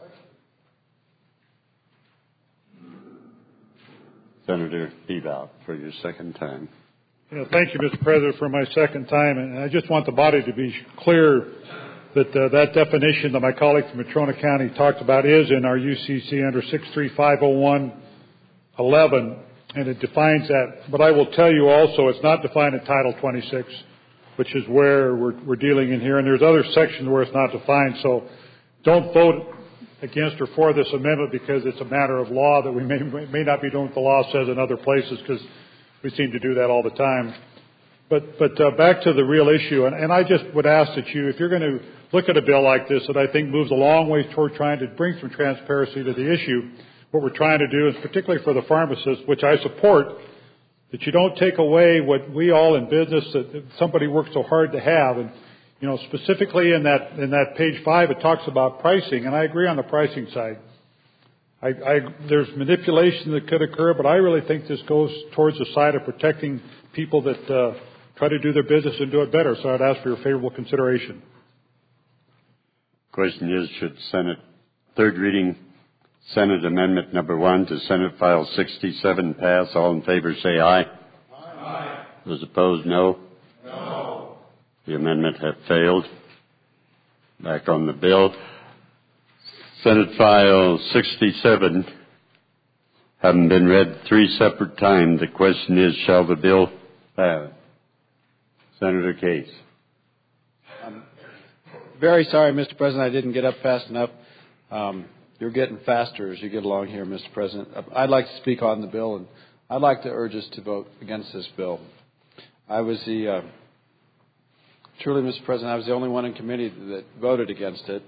Senator Bebout, for your second time. You know, thank you, Mister President, for my second time. And I just want the body to be clear that uh, that definition that my colleague from Matrona County talked about is in our U C C under six three five oh one eleven, and it defines that. But I will tell you also it's not defined in Title twenty-six, which is where we're, we're dealing in here. And there's other sections where it's not defined. So don't vote against or for this amendment because it's a matter of law that we may, may not be doing what the law says in other places, because we seem to do that all the time. But, but uh, back to the real issue, and, and I just would ask that you, if you're going to look at a bill like this that I think moves a long way toward trying to bring some transparency to the issue, what we're trying to do is particularly for the pharmacists, which I support, that you don't take away what we all in business, that, that somebody works so hard to have. And, you know, specifically in that, in that page five, it talks about pricing, and I agree on the pricing side. I, I, there's manipulation that could occur, but I really think this goes towards the side of protecting people that uh, try to do their business and do it better. So I'd ask for your favorable consideration. Question is, should Senate third reading Senate Amendment number one to Senate File sixty-seven pass? All in favor say aye. Aye. Those opposed, no. No. The amendment has failed. Back on the bill. Senate File sixty-seven, having been read three separate times, the question is, shall the bill pass? Senator Case. I'm very sorry, Mister President, I didn't get up fast enough. Um, you're getting faster as you get along here, Mister President. I'd like to speak on the bill, and I'd like to urge us to vote against this bill. I was the, uh, truly, Mister President, I was the only one in committee that voted against it.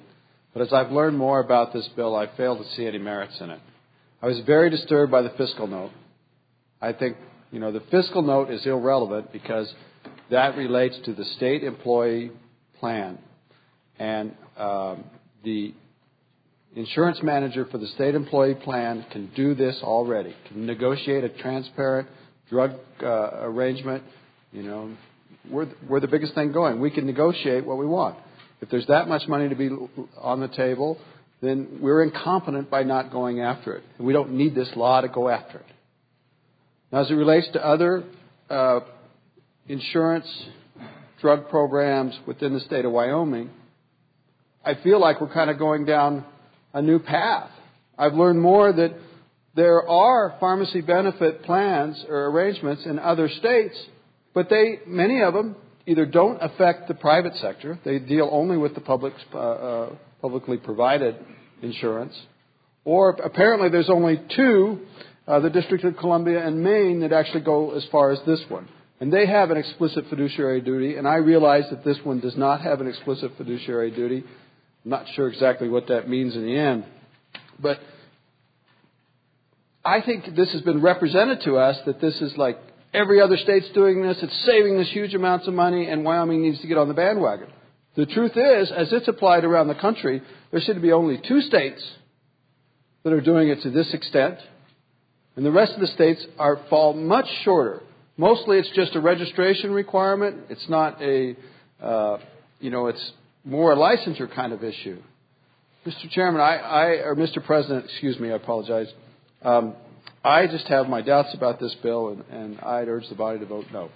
But as I've learned more about this bill, I fail to see any merits in it. I was very disturbed by the fiscal note. I think, you know, the fiscal note is irrelevant because that relates to the state employee plan. And um, the insurance manager for the state employee plan can do this already, can negotiate a transparent drug uh, arrangement. You know, we're, we're the biggest thing going. We can negotiate what we want. If there's that much money to be on the table, then we're incompetent by not going after it. We don't need this law to go after it. Now, as it relates to other uh, insurance drug programs within the state of Wyoming, I feel like we're kind of going down a new path. I've learned more that there are pharmacy benefit plans or arrangements in other states, but they, many of them, either don't affect the private sector, they deal only with the public, uh, uh, publicly provided insurance, or apparently there's only two, uh, the District of Columbia and Maine, that actually go as far as this one. And they have an explicit fiduciary duty, and I realize that this one does not have an explicit fiduciary duty. I'm not sure exactly what that means in the end. But I think this has been represented to us that this is like every other state's doing this, it's saving this huge amounts of money, and Wyoming needs to get on the bandwagon. The truth is, as it's applied around the country, there should be only two states that are doing it to this extent, and the rest of the states are fall much shorter. Mostly it's just a registration requirement. It's not a, uh, you know, it's more a licensure kind of issue. Mister Chairman, I, I or Mister President, excuse me, I apologize. Um, I just have my doubts about this bill, and, and I'd urge the body to vote no.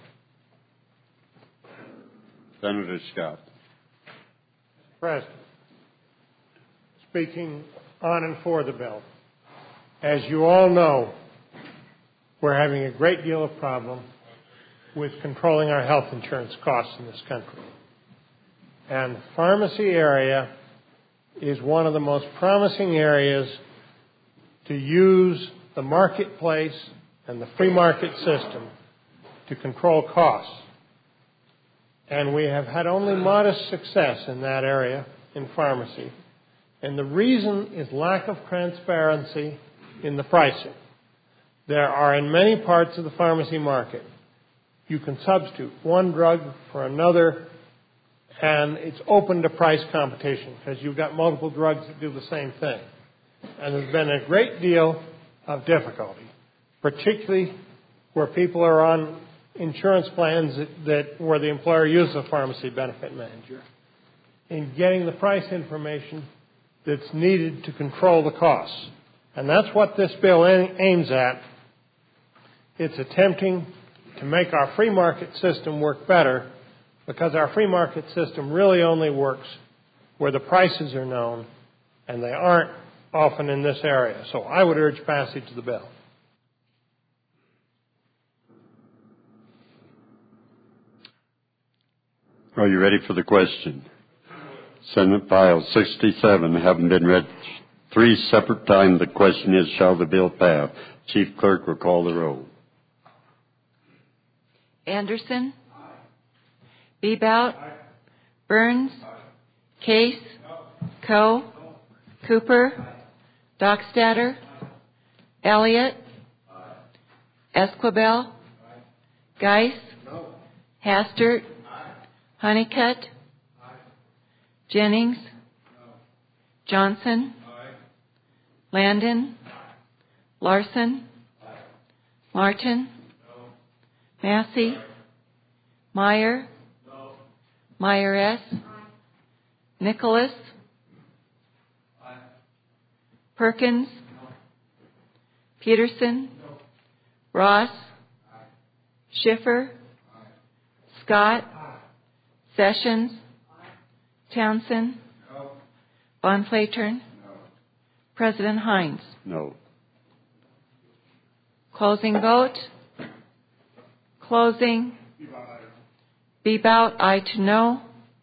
Senator Scott. President, speaking on and for the bill, as you all know, we're having a great deal of problem with controlling our health insurance costs in this country. And the pharmacy area is one of the most promising areas to use the marketplace and the free market system to control costs. And we have had only modest success in that area in pharmacy. And the reason is lack of transparency in the pricing. There are in many parts of the pharmacy market, you can substitute one drug for another, and it's open to price competition because you've got multiple drugs that do the same thing. And there's been a great deal of difficulty, particularly where people are on insurance plans that, that where the employer uses a pharmacy benefit manager, in getting the price information that's needed to control the costs. And that's what this bill aims at. It's attempting to make our free market system work better, because our free market system really only works where the prices are known, and they aren't often in this area. So I would urge passage of the bill. Are you ready for the question? Senate File sixty-seven, having been read three separate times, the question is, shall the bill pass? Chief Clerk will call the roll. Anderson? Bebout? Burns? Case? Coe? Cooper? Dockstader? Elliott? Esquivel? Geis? Hastert? Honeycutt? Jennings? Johnson? Landon? Larson? Martin? Massey? Meyer? Meyer S? Nicholas? Perkins? Peterson? Ross? Schiffer? Scott? Sessions? Townsend? Von Flatern? President Hines? No. Closing vote. Closing. Bebout, aye to no.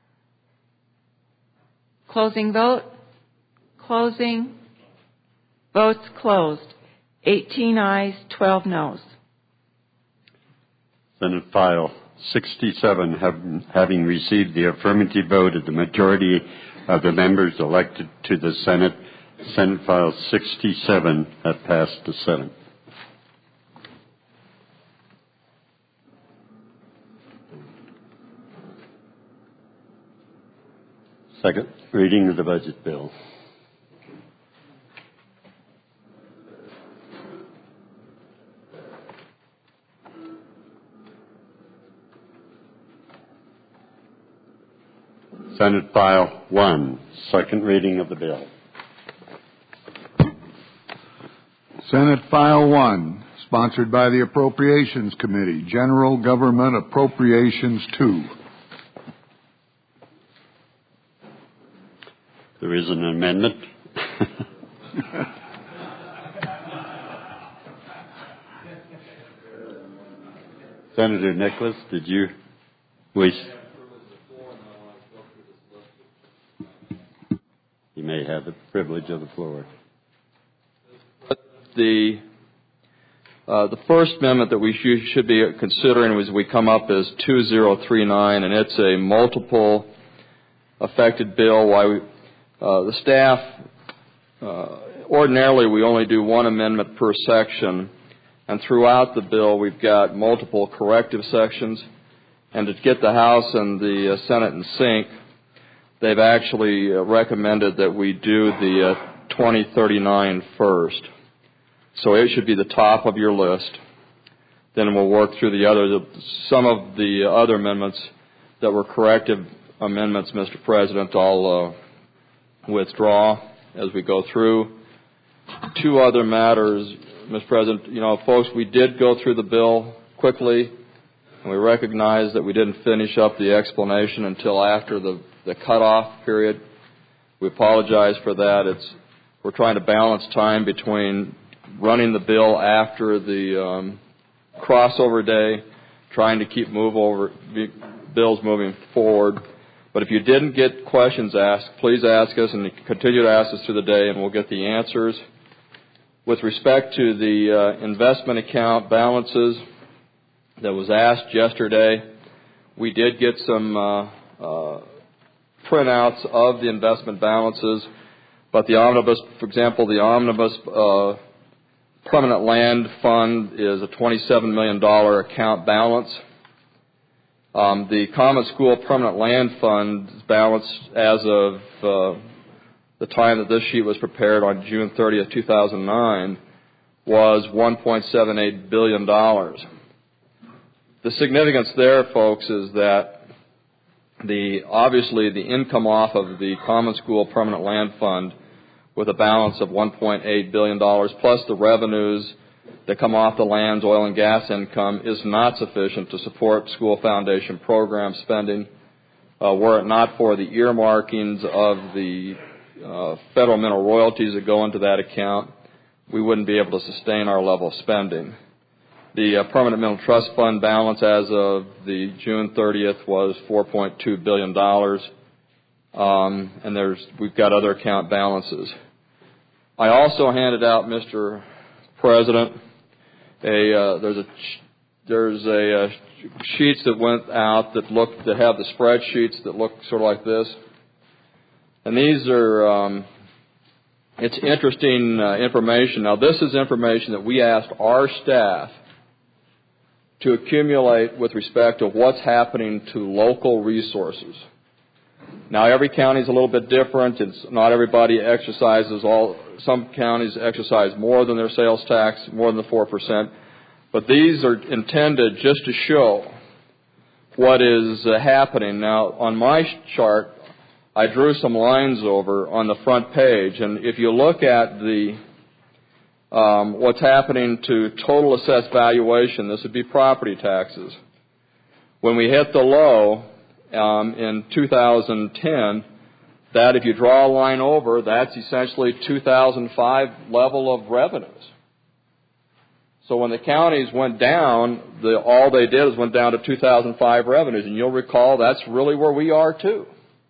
Closing vote. Closing. Votes closed. eighteen ayes, twelve noes. Senate File sixty-seven, have, having received the affirmative vote of the majority of the members elected to the Senate, Senate File sixty-seven, have passed the Senate. Second reading of the budget bill. Senate File one, second reading of the bill. Senate File one, sponsored by the Appropriations Committee, General Government Appropriations two. There is an amendment. Senator Nicholas, did you wish? You may have the privilege of the floor. The uh, the first amendment that we sh- should be considering as we come up is two thousand thirty-nine, and it's a multiple affected bill. Why we, uh, the staff uh, ordinarily we only do one amendment per section, and throughout the bill we've got multiple corrective sections. And to get the House and the uh, Senate in sync, they've actually uh, recommended that we do the uh, twenty thirty-nine first. So it should be the top of your list. Then we'll work through the other, the, some of the other amendments that were corrective amendments, Mister President, I'll uh, withdraw as we go through. Two other matters, Mister President. You know, folks, we did go through the bill quickly, and we recognize that we didn't finish up the explanation until after the, the cutoff period. We apologize for that. It's, we're trying to balance time between running the bill after the um, crossover day, trying to keep move over bills moving forward. But if you didn't get questions asked, please ask us, and continue to ask us through the day, and we'll get the answers. With respect to the uh, investment account balances that was asked yesterday, we did get some uh, uh, printouts of the investment balances, but the omnibus, for example, the omnibus uh, permanent land fund is a twenty-seven million dollars account balance. Um, the common school permanent land fund balance as of uh, the time that this sheet was prepared on June thirtieth, two thousand nine was one point seven eight billion dollars. The significance there, folks, is that the obviously the income off of the common school permanent land fund with a balance of one point eight billion dollars, plus the revenues that come off the land's oil and gas income, is not sufficient to support school foundation program spending. Uh, were it not for the earmarkings of the uh, federal mineral royalties that go into that account, we wouldn't be able to sustain our level of spending. The uh, permanent mineral trust fund balance as of the June thirtieth was four point two billion dollars. Um, and there's, we've got other account balances. I also handed out, Mister President, a uh, there's a there's a uh, sheets that went out that look that have the spreadsheets that look sort of like this, and these are um, it's interesting uh, information. Now, this is information that we asked our staff to accumulate with respect to what's happening to local resources. Now, every county is a little bit different. It's not everybody exercises all. Some counties exercise more than their sales tax, more than the four percent. But these are intended just to show what is uh, happening. Now, on my chart, I drew some lines over on the front page. And if you look at the um, what's happening to total assessed valuation, this would be property taxes. When we hit the low, Um, in two thousand ten, that if you draw a line over, that's essentially two thousand five level of revenues. So when the counties went down, the, all they did is went down to two thousand five revenues. And you'll recall that's really where we are too.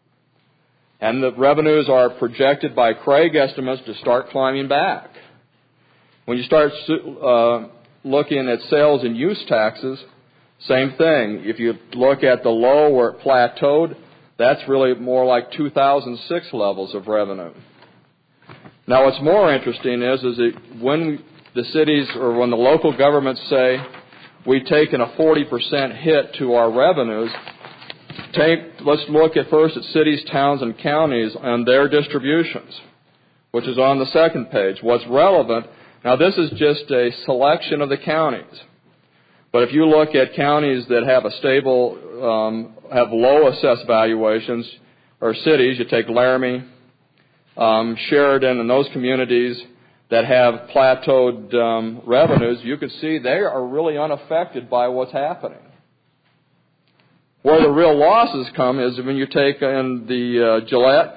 And the revenues are projected by Craig estimates to start climbing back. When you start uh, looking at sales and use taxes, same thing. If you look at the low where it plateaued, That's really more like two thousand six levels of revenue. Now, what's more interesting is, is that when the cities or when the local governments say we've taken a forty percent hit to our revenues, take, let's look at first at cities, towns, and counties and their distributions, which is on the second page. What's relevant, now this is just a selection of the counties. But if you look at counties that have a stable, um, have low assessed valuations, or cities, you take Laramie, um, Sheridan, and those communities that have plateaued um, revenues, you can see they are really unaffected by what's happening. Where the real losses come is when you take in the uh, Gillette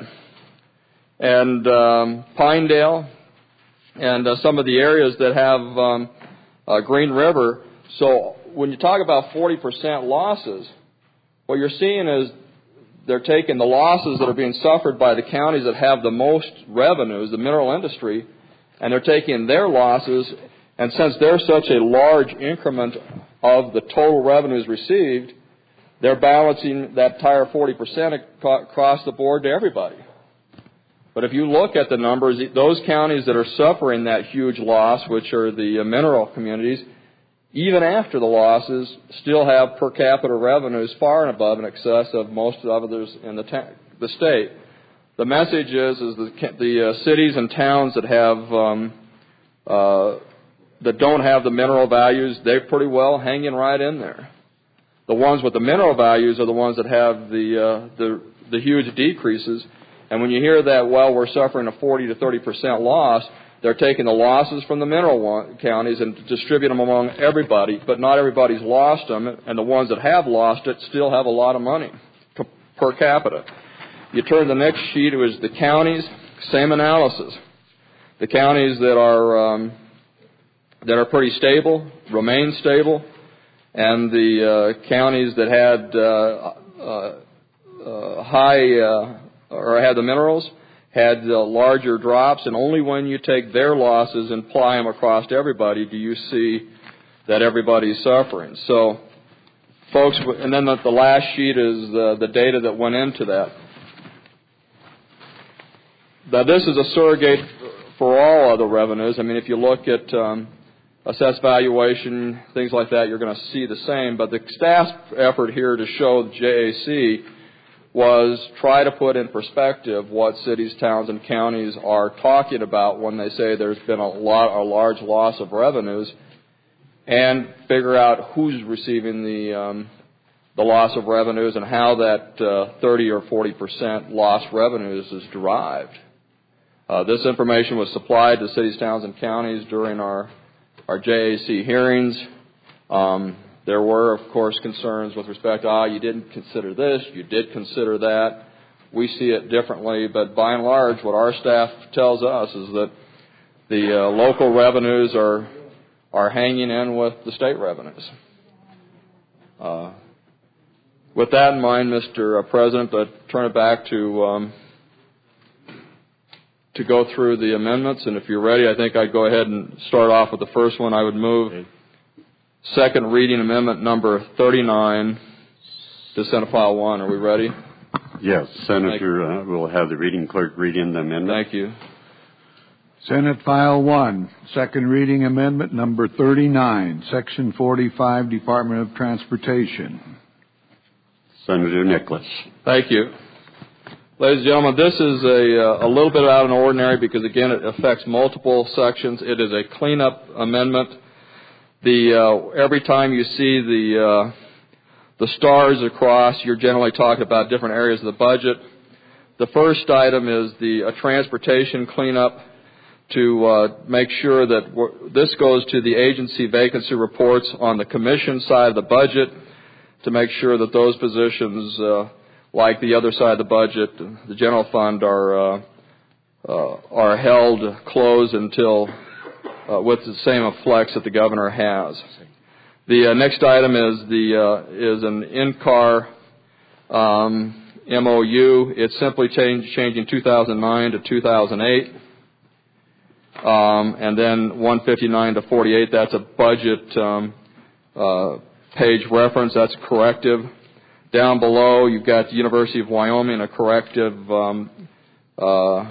and um, Pinedale and uh, some of the areas that have um, uh, Green River. So when you talk about forty percent losses, what you're seeing is they're taking the losses that are being suffered by the counties that have the most revenues, the mineral industry, and they're taking their losses, and since they're such a large increment of the total revenues received, they're balancing that entire forty percent across the board to everybody. But if you look at the numbers, those counties that are suffering that huge loss, which are the mineral communities, even after the losses, still have per capita revenues far and above in excess of most of others in the, ta- the state. The message is, is the, the uh, cities and towns that have um, uh, that don't have the mineral values, they're pretty well hanging right in there. The ones with the mineral values are the ones that have the uh, the, the huge decreases. And when you hear that, well, we're suffering a forty to thirty percent loss, they're taking the losses from the mineral one, counties and distribute them among everybody, but not everybody's lost them, and the ones that have lost it still have a lot of money per capita. You turn to the next sheet, it was the counties, same analysis. The counties that are um, that are pretty stable remain stable, and the uh, counties that had uh, uh, uh, high uh, or had the minerals had uh, larger drops, and only when you take their losses and apply them across everybody do you see that everybody's suffering. So, folks, and then the, the last sheet is the, the data that went into that. Now, this is a surrogate for all other revenues. I mean, if you look at um, assessed valuation, things like that, you're going to see the same. But the staff's effort here to show the J A C was try to put in perspective what cities, towns, and counties are talking about when they say there's been a, lot, a large loss of revenues, and figure out who's receiving the um, the loss of revenues and how that uh, thirty or forty percent lost revenues is derived. Uh, this information was supplied to cities, towns, and counties during our our J A C hearings. Um, There were, of course, concerns with respect to, ah, you didn't consider this, you did consider that. We see it differently, but by and large, what our staff tells us is that the uh, local revenues are are hanging in with the state revenues. Uh, with that in mind, Mister President, I turn it back to um, to go through the amendments, and if you're ready, I think I'd go ahead and start off with the first one. I would move second reading amendment number thirty-nine to Senate File one. Are we ready? Yes, Senator uh, will have the reading clerk read in the amendment. Thank you. Senate File one, second reading amendment number thirty-nine, Section forty-five, Department of Transportation. Senator Nicholas. Thank you. Ladies and gentlemen, this is a, a little bit out of the ordinary because, again, it affects multiple sections. It is a cleanup amendment. The uh, every time you see the uh, the stars across, you're generally talking about different areas of the budget. The first item is the uh, transportation cleanup to uh, make sure that we're, this goes to the agency vacancy reports on the commission side of the budget to make sure that those positions, uh, like the other side of the budget, the general fund, are uh, uh, are held closed until. Uh, with the same flex that the governor has. The uh, next item is the uh, is an in-car um, M O U. It's simply change, changing two thousand nine to two thousand eight, um, and then one fifty-nine to forty-eight. That's a budget um, uh, page reference. That's corrective. Down below, you've got the University of Wyoming, a corrective um, uh,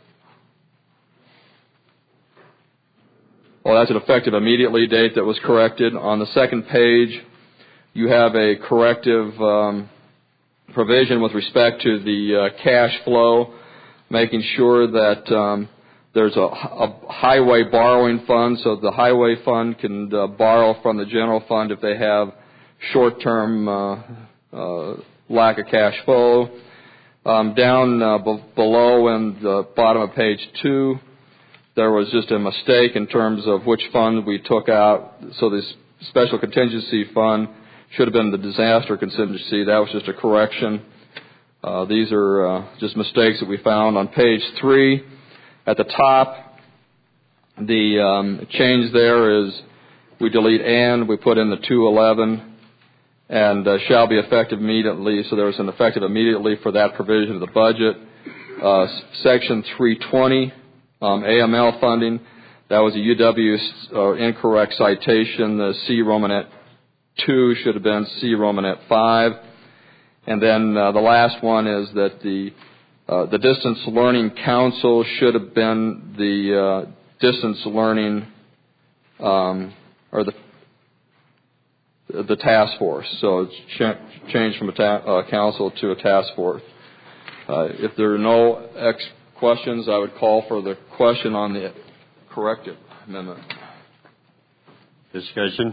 well, that's an effective immediately date that was corrected. On the second page, you have a corrective um, provision with respect to the uh, cash flow, making sure that um, there's a, a highway borrowing fund, so the highway fund can uh, borrow from the general fund if they have short-term uh, uh, lack of cash flow. Um, down uh, b- below in the bottom of page two, there was just a mistake in terms of which fund we took out. So this special contingency fund should have been the disaster contingency. That was just a correction. Uh, these are uh, just mistakes that we found. On page three, at the top, the um, change there is we delete and, we put in the two eleven, and uh, shall be effective immediately. So there was an effective immediately for that provision of the budget. Uh, section three twenty, um, A M L funding, that was a U W uh, incorrect citation. The C Romanet two should have been C Romanet five. And then uh, the last one is that the uh, the Distance Learning Council should have been the uh, Distance Learning um, or the the task force. So it's ch- changed from a ta- uh, council to a task force. Uh, if there are no ex- questions, I would call for the question on the corrected amendment. Discussion?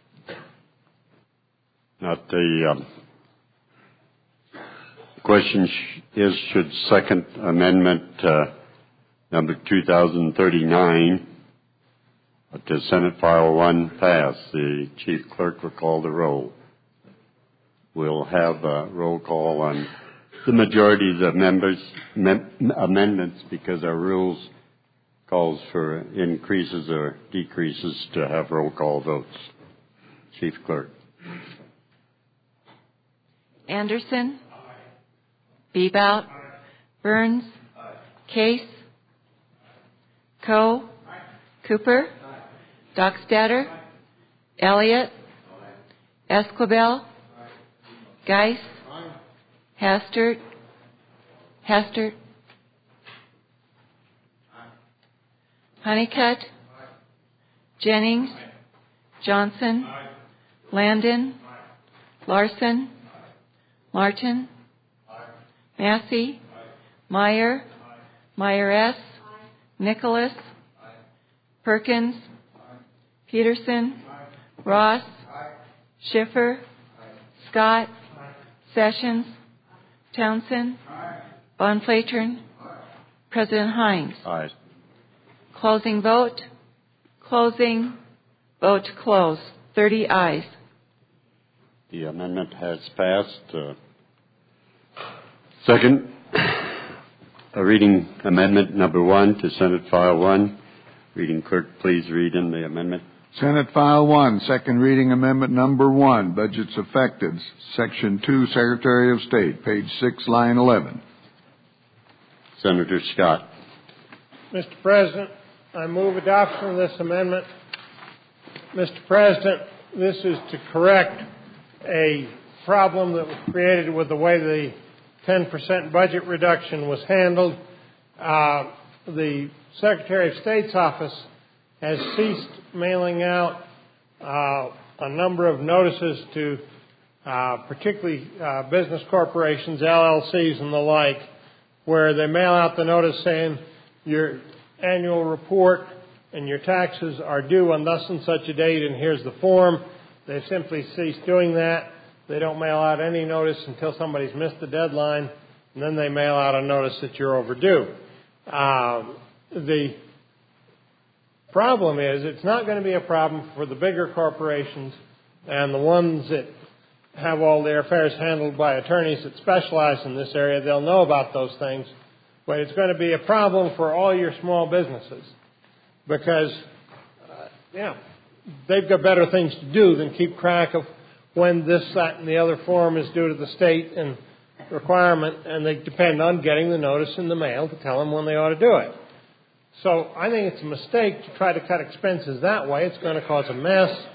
Not the um, question sh- is, should Second Amendment uh, number two thousand thirty-nine to Senate File one pass? The Chief Clerk will call the roll. We'll have a roll call on the majority of the members' mem- amendments because our rules calls for increases or decreases to have roll call votes. Chief Clerk. Anderson? Bebout? Burns? Case? Coe? Cooper? Dockstader? Elliott? Esquivel? Geis? Hastert? Hastert? Honeycutt? Jennings? Johnson? Landon? Larson? Martin? Massey? Meyer? Meyer S? Nicholas? Perkins? Peterson? Ross? Schiffer? Scott? Sessions? Townsend? Von Flatern? President Hines? Aye. Closing vote. Closing. Vote closed. thirty ayes. The amendment has passed. Uh, second, a reading amendment number one to Senate File one. Reading clerk, please read in the amendment. Senate File one, second reading amendment number one, budgets affected, Section two, Secretary of State, page six, line eleven. Senator Scott. Mister President, I move adoption of this amendment. Mister President, this is to correct a problem that was created with the way the ten percent budget reduction was handled. Uh, the Secretary of State's office has ceased mailing out uh, a number of notices to uh, particularly uh, business corporations, L L Cs and the like, where they mail out the notice saying your annual report and your taxes are due on thus and such a date, and here's the form. They've simply ceased doing that. They don't mail out any notice until somebody's missed the deadline, and then they mail out a notice that you're overdue. Um, the problem is it's not going to be a problem for the bigger corporations and the ones that have all their affairs handled by attorneys that specialize in this area. They'll know about those things. But it's going to be a problem for all your small businesses because, uh, yeah, they've got better things to do than keep track of when this, that, and the other form is due to the state and requirement, and they depend on getting the notice in the mail to tell them when they ought to do it. So I think it's a mistake to try to cut expenses that way. It's going to cause a mess.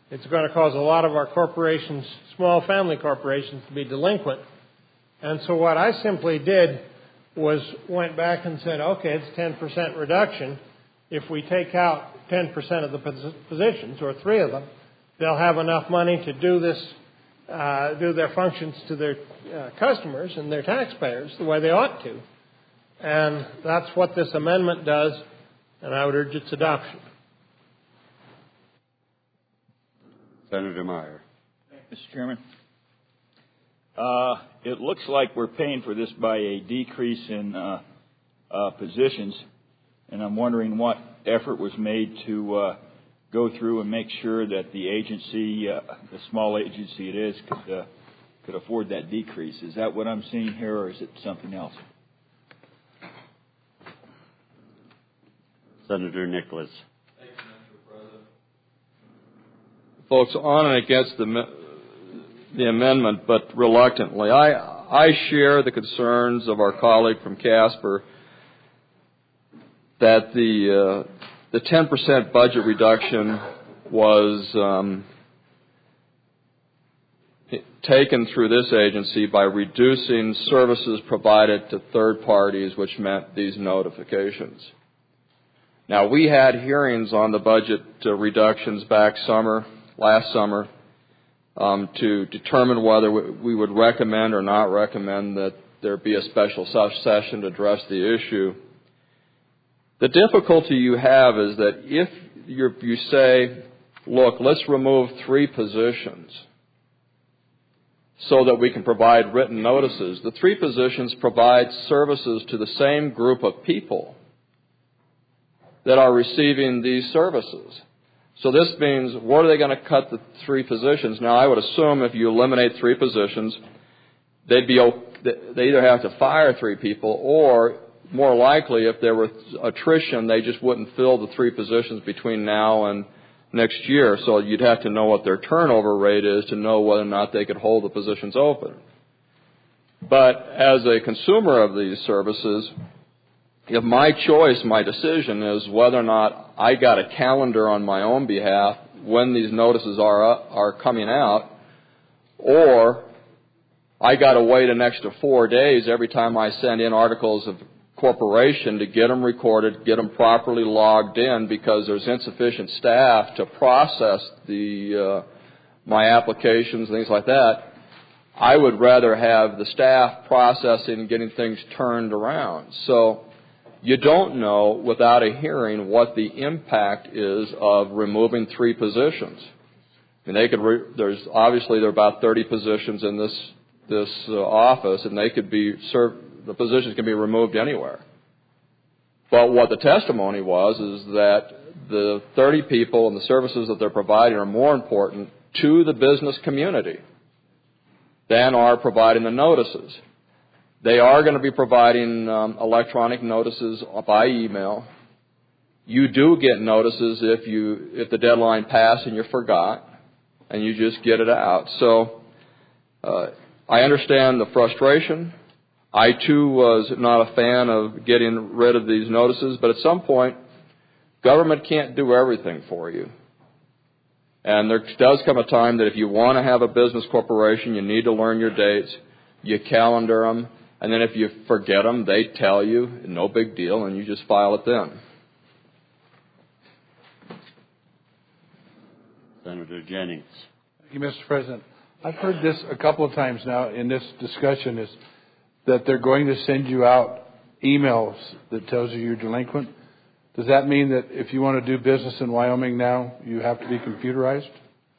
It's going to cause a lot of our corporations, small family corporations, to be delinquent. And so what I simply did was went back and said, okay, it's ten percent reduction. If we take out ten percent of the positions, or three of them, they'll have enough money to do this, uh, do their functions to their uh, customers and their taxpayers the way they ought to. And that's what this amendment does, and I would urge its adoption. Senator Meyer. Mister Chairman, uh, it looks like we're paying for this by a decrease in uh, uh, positions, and I'm wondering what effort was made to uh, go through and make sure that the agency, uh, the small agency it is, could, uh, could afford that decrease. Is that what I'm seeing here, or is it something else? Senator Nicholas. Folks, on and against the, the amendment, but reluctantly. I, I share the concerns of our colleague from Casper that the uh, the ten percent budget reduction was um, taken through this agency by reducing services provided to third parties, which meant these notifications. Now, we had hearings on the budget uh, reductions back summer, last summer, um, to determine whether we would recommend or not recommend that there be a special session to address the issue. The difficulty you have is that if you're, you say, look, let's remove three positions so that we can provide written notices, the three positions provide services to the same group of people that are receiving these services. So this means, what are they going to cut the three positions? Now, I would assume if you eliminate three positions, they'd be they either have to fire three people, or more likely, if there were attrition, they just wouldn't fill the three positions between now and next year. So you'd have to know what their turnover rate is to know whether or not they could hold the positions open. But as a consumer of these services, if my choice, my decision is whether or not I got a calendar on my own behalf when these notices are are coming out, or I got to wait an extra four days every time I send in articles of corporation to get them recorded, get them properly logged in, because there's insufficient staff to process the uh, my applications, things like that, I would rather have the staff processing and getting things turned around. So you don't know without a hearing what the impact is of removing three positions. I mean, they could. Re- there's obviously there are about thirty positions in this this uh, office, and they could be served. The positions can be removed anywhere. But what the testimony was is that the thirty people and the services that they're providing are more important to the business community than are providing the notices. They are going to be providing um, electronic notices by email. You do get notices if you if the deadline passed and you forgot, and you just get it out. So uh, I understand the frustration. I, too, was not a fan of getting rid of these notices, but at some point, government can't do everything for you. And there does come a time that if you want to have a business corporation, you need to learn your dates, you calendar them, and then if you forget them, they tell you, no big deal, and you just file it then. Senator Jennings. Thank you, Mister President. I've heard this a couple of times now in this discussion, is that they're going to send you out emails that tells you you're delinquent. Does that mean that if you want to do business in Wyoming now, you have to be computerized?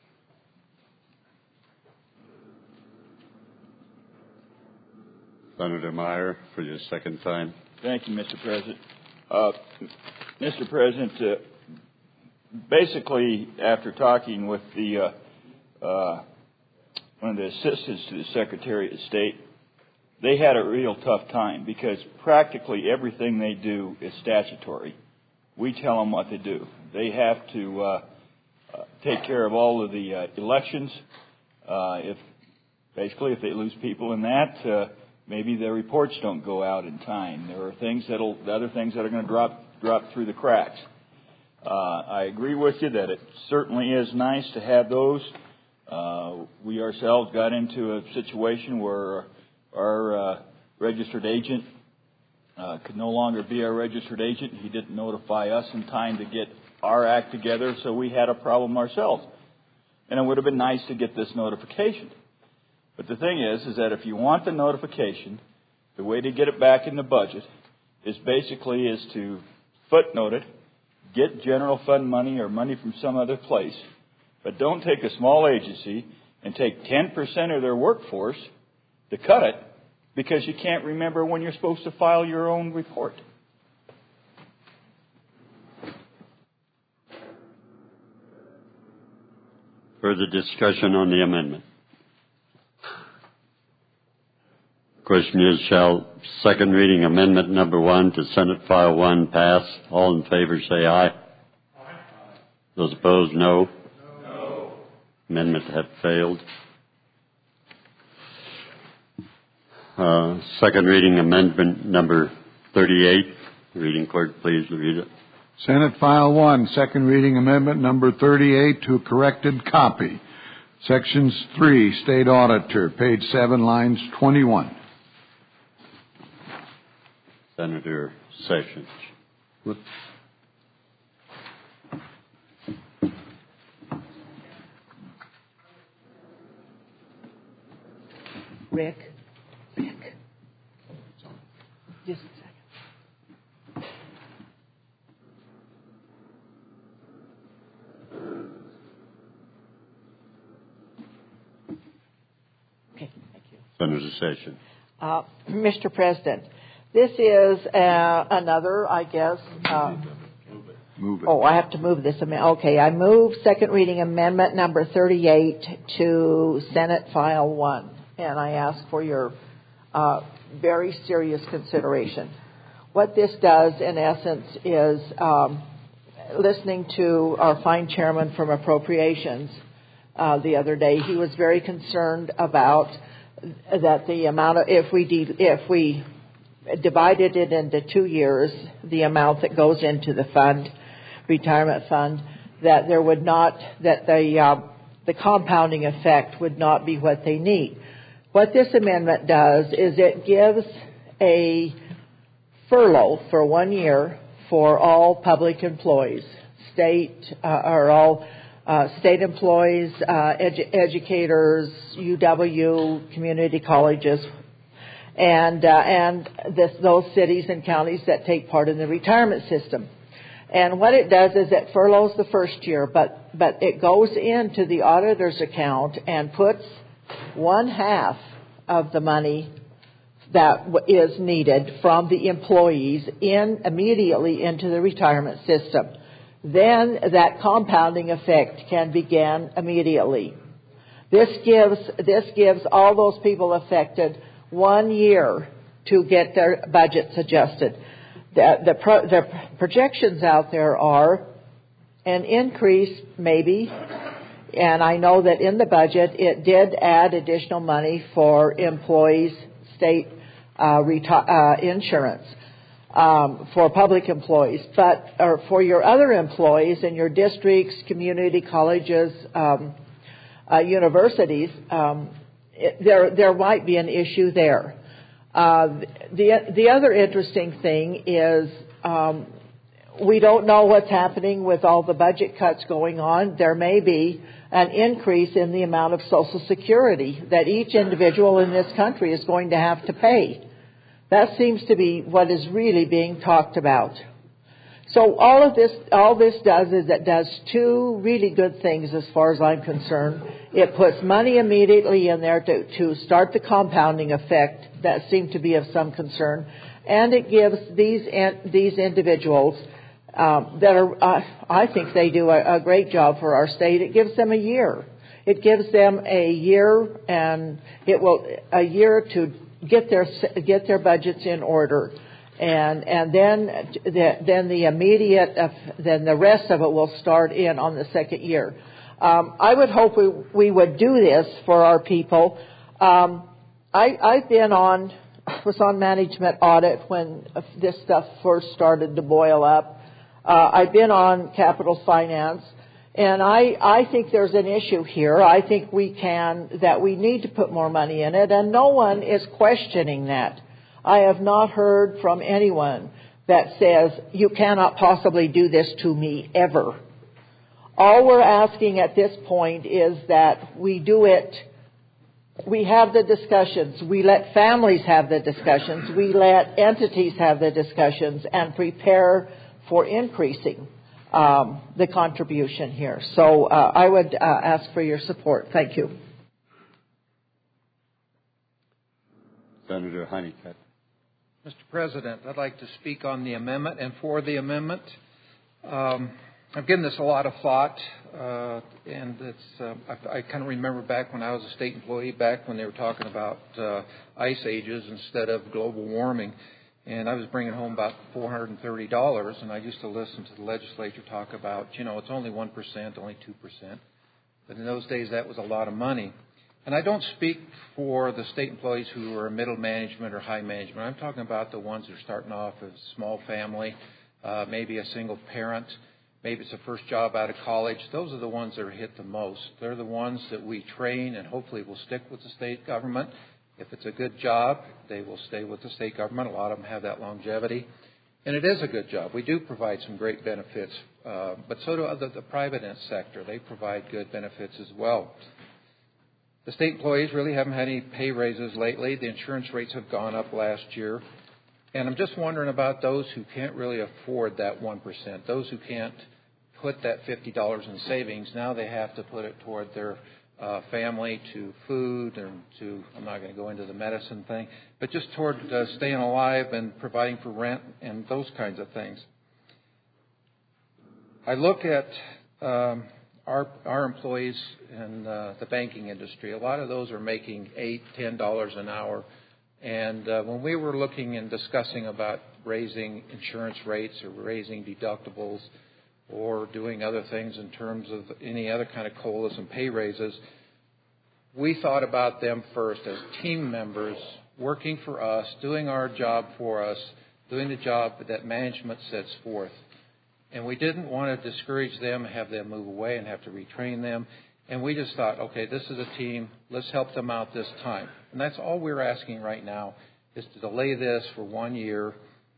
Senator Meyer, for your second time. Thank you, Mister President. Uh, Mister President, uh, basically, after talking with the uh, uh, one of the assistants to the Secretary of State, they had a real tough time because practically everything they do is statutory. We tell them what to do. They have to uh, uh, take care of all of the uh, elections. Uh, if basically, if they lose people in that, uh, maybe their reports don't go out in time. There are things that'll, other things that are going to drop drop through the cracks. Uh, I agree with you that it certainly is nice to have those. Uh, we ourselves got into a situation where our uh, registered agent uh, could no longer be our registered agent. He didn't notify us in time to get our act together, so we had a problem ourselves. And it would have been nice to get this notification. But the thing is, is that if you want the notification, the way to get it back in the budget is basically is to footnote it, get general fund money or money from some other place, but don't take a small agency and take ten percent of their workforce to cut it because you can't remember when you're supposed to file your own report. Further discussion on the amendment? Question is, shall second reading amendment number one to Senate File one pass? All in favor say aye. Aye. Those opposed, no. No. Amendment had failed. Uh, second reading amendment number thirty-eight. Reading clerk, please read it. Senate File one, second reading amendment number thirty-eight to a corrected copy. Sections three, State Auditor, page seven, lines twenty-one. Senator Sessions. Whoops. Rick, Rick, just a second. Okay, thank you. Senator Sessions. Uh, Mister President, this is uh, another, I guess. Uh, move it. Oh, I have to move this amendment. Okay, I move second reading amendment number thirty-eight to Senate File one, and I ask for your uh, very serious consideration. What this does, in essence, is um, listening to our fine chairman from Appropriations uh, the other day. He was very concerned about that the amount of if we de- if we divided it into two years, the amount that goes into the fund, retirement fund, that there would not, that the uh, the compounding effect would not be what they need. What this amendment does is it gives a furlough for one year for all public employees, state uh, or all uh, state employees, uh, edu- educators, U W, community colleges, and uh, and this, those cities and counties that take part in the retirement system. And what it does is it furloughs the first year, but but it goes into the auditor's account and puts one half of the money that is needed from the employees in immediately into the retirement system. Then that compounding effect can begin immediately. This gives this gives all those people affected one year to get their budgets adjusted. The, the, pro, the projections out there are an increase, maybe, and I know that in the budget it did add additional money for employees' state uh, reti- uh, insurance um, for public employees, but or for your other employees in your districts, community colleges, um, uh, universities. Um, It, there, there might be an issue there. Uh, the the other interesting thing is um, we don't know what's happening with all the budget cuts going on. There may be an increase in the amount of Social Security that each individual in this country is going to have to pay. That seems to be what is really being talked about. So all of this, all this does is it does two really good things as far as I'm concerned. It puts money immediately in there to, to start the compounding effect that seemed to be of some concern, and it gives these these individuals um, that are, uh, I think they do a, a great job for our state. It gives them a year. It gives them a year, and it will a year to get their get their budgets in order. And and then the, then the immediate uh, then the rest of it will start in on the second year. Um, I would hope we we would do this for our people. Um, I I've been on was on management audit when this stuff first started to boil up. Uh, I've been on capital finance, and I, I think there's an issue here. I think we can, that we need to put more money in it, and no one is questioning that. I have not heard from anyone that says, you cannot possibly do this to me ever. All we're asking at this point is that we do it, we have the discussions, we let families have the discussions, we let entities have the discussions, and prepare for increasing um, the contribution here. So uh, I would uh, ask for your support. Thank you. Senator Honeycutt. Mister President, I'd like to speak on the amendment and for the amendment. Um, I've given this a lot of thought, uh, and it's, uh, I, I kind of remember back when I was a state employee, back when they were talking about uh, ice ages instead of global warming, and I was bringing home about four hundred thirty dollars, and I used to listen to the legislature talk about, you know, it's only one percent, only two percent, but in those days that was a lot of money. And I don't speak for the state employees who are middle management or high management. I'm talking about the ones that are starting off as a small family, uh, maybe a single parent, maybe it's the first job out of college. Those are the ones that are hit the most. They're the ones that we train and hopefully will stick with the state government. If it's a good job, they will stay with the state government. A lot of them have that longevity. And it is a good job. We do provide some great benefits, uh, but so do other, the private sector. They provide good benefits as well. The state employees really haven't had any pay raises lately. The insurance rates have gone up last year. And I'm just wondering about those who can't really afford that one percent, those who can't put that fifty dollars in savings. Now they have to put it toward their uh, family, to food, and to, I'm not going to go into the medicine thing, but just toward uh, staying alive and providing for rent and those kinds of things. I look at um, our, our employees in uh, the banking industry. A lot of those are making eight, ten dollars an hour. And uh, when we were looking and discussing about raising insurance rates or raising deductibles or doing other things in terms of any other kind of COLAs and pay raises, we thought about them first as team members working for us, doing our job for us, doing the job that management sets forth. And we didn't want to discourage them, have them move away and have to retrain them. And we just thought, okay, this is a team. Let's help them out this time. And that's all we're asking right now, is to delay this for one year.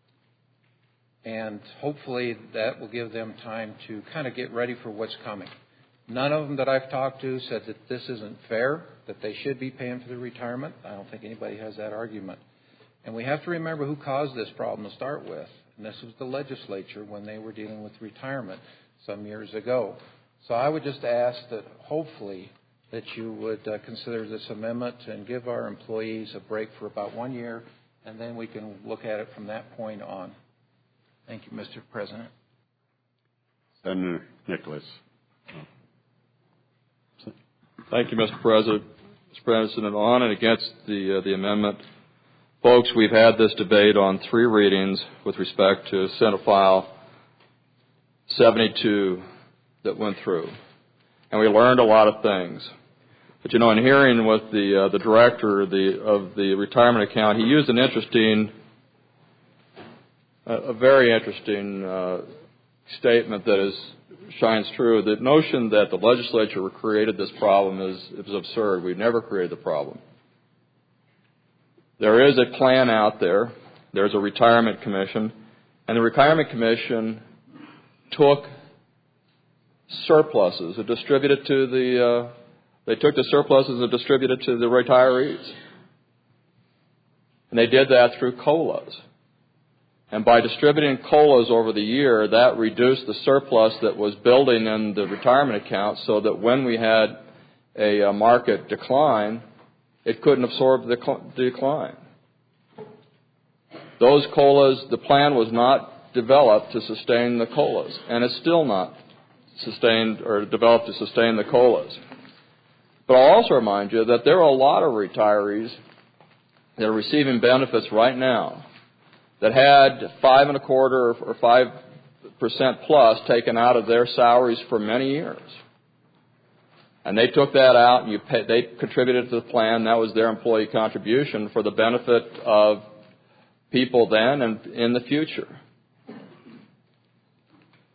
And hopefully that will give them time to kind of get ready for what's coming. None of them that I've talked to said that this isn't fair, that they should be paying for their retirement. I don't think anybody has that argument. And we have to remember who caused this problem to start with. And this was the legislature when they were dealing with retirement some years ago. So I would just ask that hopefully that you would uh, consider this amendment and give our employees a break for about one year, and then we can look at it from that point on. Thank you, Mister President. Senator Nicholas. Thank you, Mister President. Mister President, on and against the uh, the amendment. Folks, we've had this debate on three readings with respect to Senate File seventy-two that went through. And we learned a lot of things. But, you know, in hearing with the uh, the director of the, of the retirement account, he used an interesting, uh, a very interesting uh, statement that is shines true. The notion that the legislature created this problem is, is absurd. We've never created the problem. There is a plan out there. There's a retirement commission. And the retirement commission took surpluses and distributed to the, uh, they took the surpluses and distributed to the retirees. And they did that through COLAs. And by distributing COLAs over the year, that reduced the surplus that was building in the retirement account so that when we had a, a market decline, it couldn't absorb the decline. Those COLAs, the plan was not developed to sustain the COLAs, and it's still not sustained or developed to sustain the COLAs. But I'll also remind you that there are a lot of retirees that are receiving benefits right now that had five and a quarter or five percent plus taken out of their salaries for many years. And they took that out and you pay, they contributed to the plan. That was their employee contribution for the benefit of people then and in the future.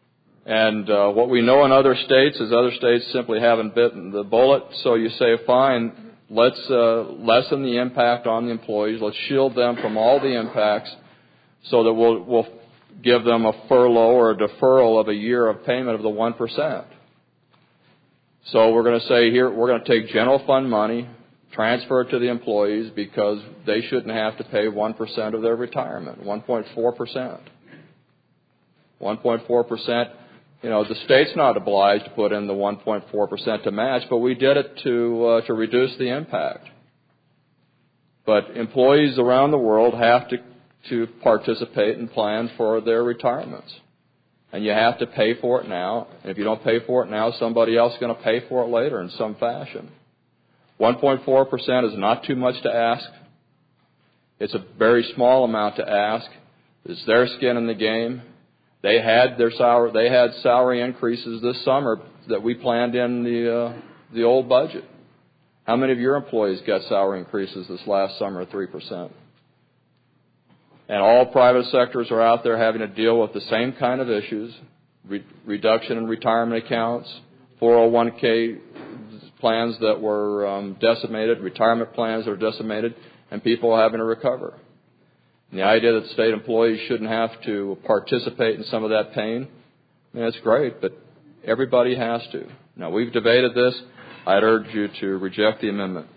And uh, what we know in other states is other states simply haven't bitten the bullet. So you say, fine, let's uh, lessen the impact on the employees. Let's shield them from all the impacts so that we'll, we'll give them a furlough or a deferral of a year of payment of the one percent. So we're going to say here, we're going to take general fund money, transfer it to the employees because they shouldn't have to pay one percent of their retirement, one point four percent. one point four percent. You know, the state's not obliged to put in the one point four percent to match, but we did it to uh, to reduce the impact. But employees around the world have to, to participate and plan for their retirements. And you have to pay for it now. And if you don't pay for it now, somebody else is going to pay for it later in some fashion. one point four percent is not too much to ask. It's a very small amount to ask. It's their skin in the game. They had their salary. They had salary increases this summer that we planned in the uh, the old budget. How many of your employees got salary increases this last summer of three percent? And all private sectors are out there having to deal with the same kind of issues: re- reduction in retirement accounts, four oh one k plans that were um, decimated, retirement plans that are decimated, and people having to recover. And the idea that state employees shouldn't have to participate in some of that pain, I mean, that's great, but everybody has to. Now, we've debated this. I'd urge you to reject the amendment.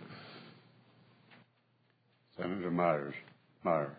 Senator Myers. Meyer.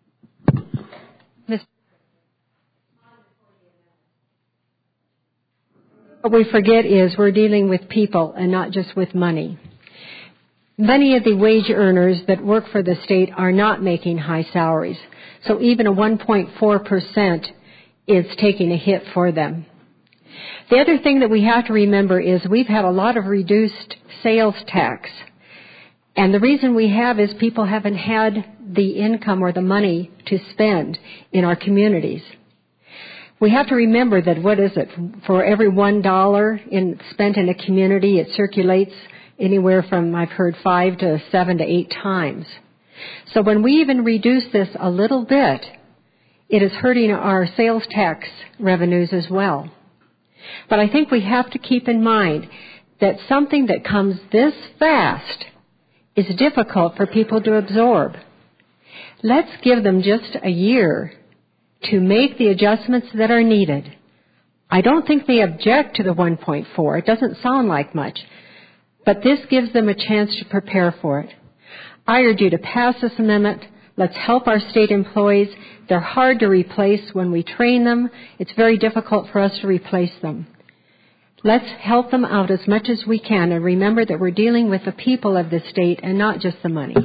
What we forget is we're dealing with people and not just with money. Many of the wage earners that work for the state are not making high salaries. So even a one point four percent is taking a hit for them. The other thing that we have to remember is we've had a lot of reduced sales tax. And the reason we have is people haven't had the income or the money to spend in our communities. We have to remember that, what is it, for every one dollar in, spent in a community, it circulates anywhere from, I've heard, five to seven to eight times. So when we even reduce this a little bit, it is hurting our sales tax revenues as well. But I think we have to keep in mind that something that comes this fast is difficult for people to absorb. Let's give them just a year to make the adjustments that are needed. I don't think they object to the one point four. It doesn't sound like much. But this gives them a chance to prepare for it. I urge you to pass this amendment. Let's help our state employees. They're hard to replace when we train them. It's very difficult for us to replace them. Let's help them out as much as we can, and remember that we're dealing with the people of the state and not just the money.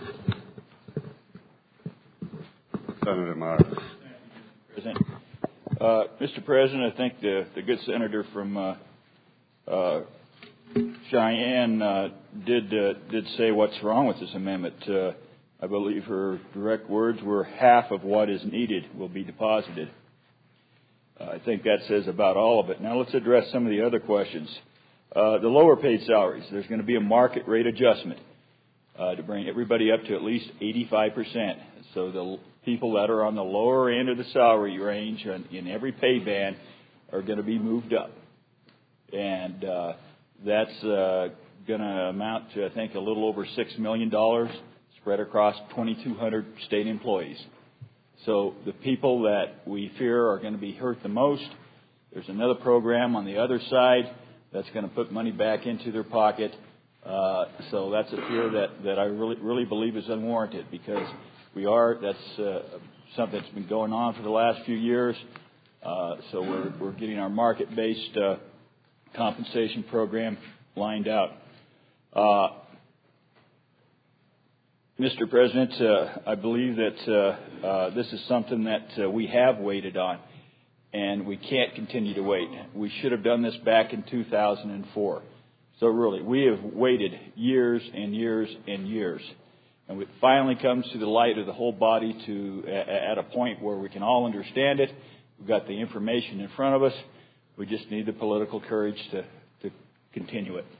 Senator Myers. President. Uh, Mister President, I think the, the good senator from uh, uh, Cheyenne uh, did uh, did say what's wrong with this amendment. Uh, I believe her direct words were, half of what is needed will be deposited. Uh, I think that says about all of it. Now let's address some of the other questions. Uh, the lower paid salaries, there's going to be a market rate adjustment uh, to bring everybody up to at least eighty-five percent. So the people that are on the lower end of the salary range in every pay band are going to be moved up. And uh, that's uh, going to amount to, I think, a little over six million dollars spread across twenty-two hundred state employees. So the people that we fear are going to be hurt the most, there's another program on the other side that's going to put money back into their pocket. Uh, so that's a fear that, that I really, really believe is unwarranted, because we are, that's uh, something that's been going on for the last few years. Uh, so we're, we're getting our market-based uh, compensation program lined out. Uh, Mister President, uh, I believe that uh, uh, this is something that uh, we have waited on, and we can't continue to wait. We should have done this back in two thousand four. So really, we have waited years and years and years. And it finally comes to the light of the whole body to at a point where we can all understand it. We've got the information in front of us. We just need the political courage to, to continue it.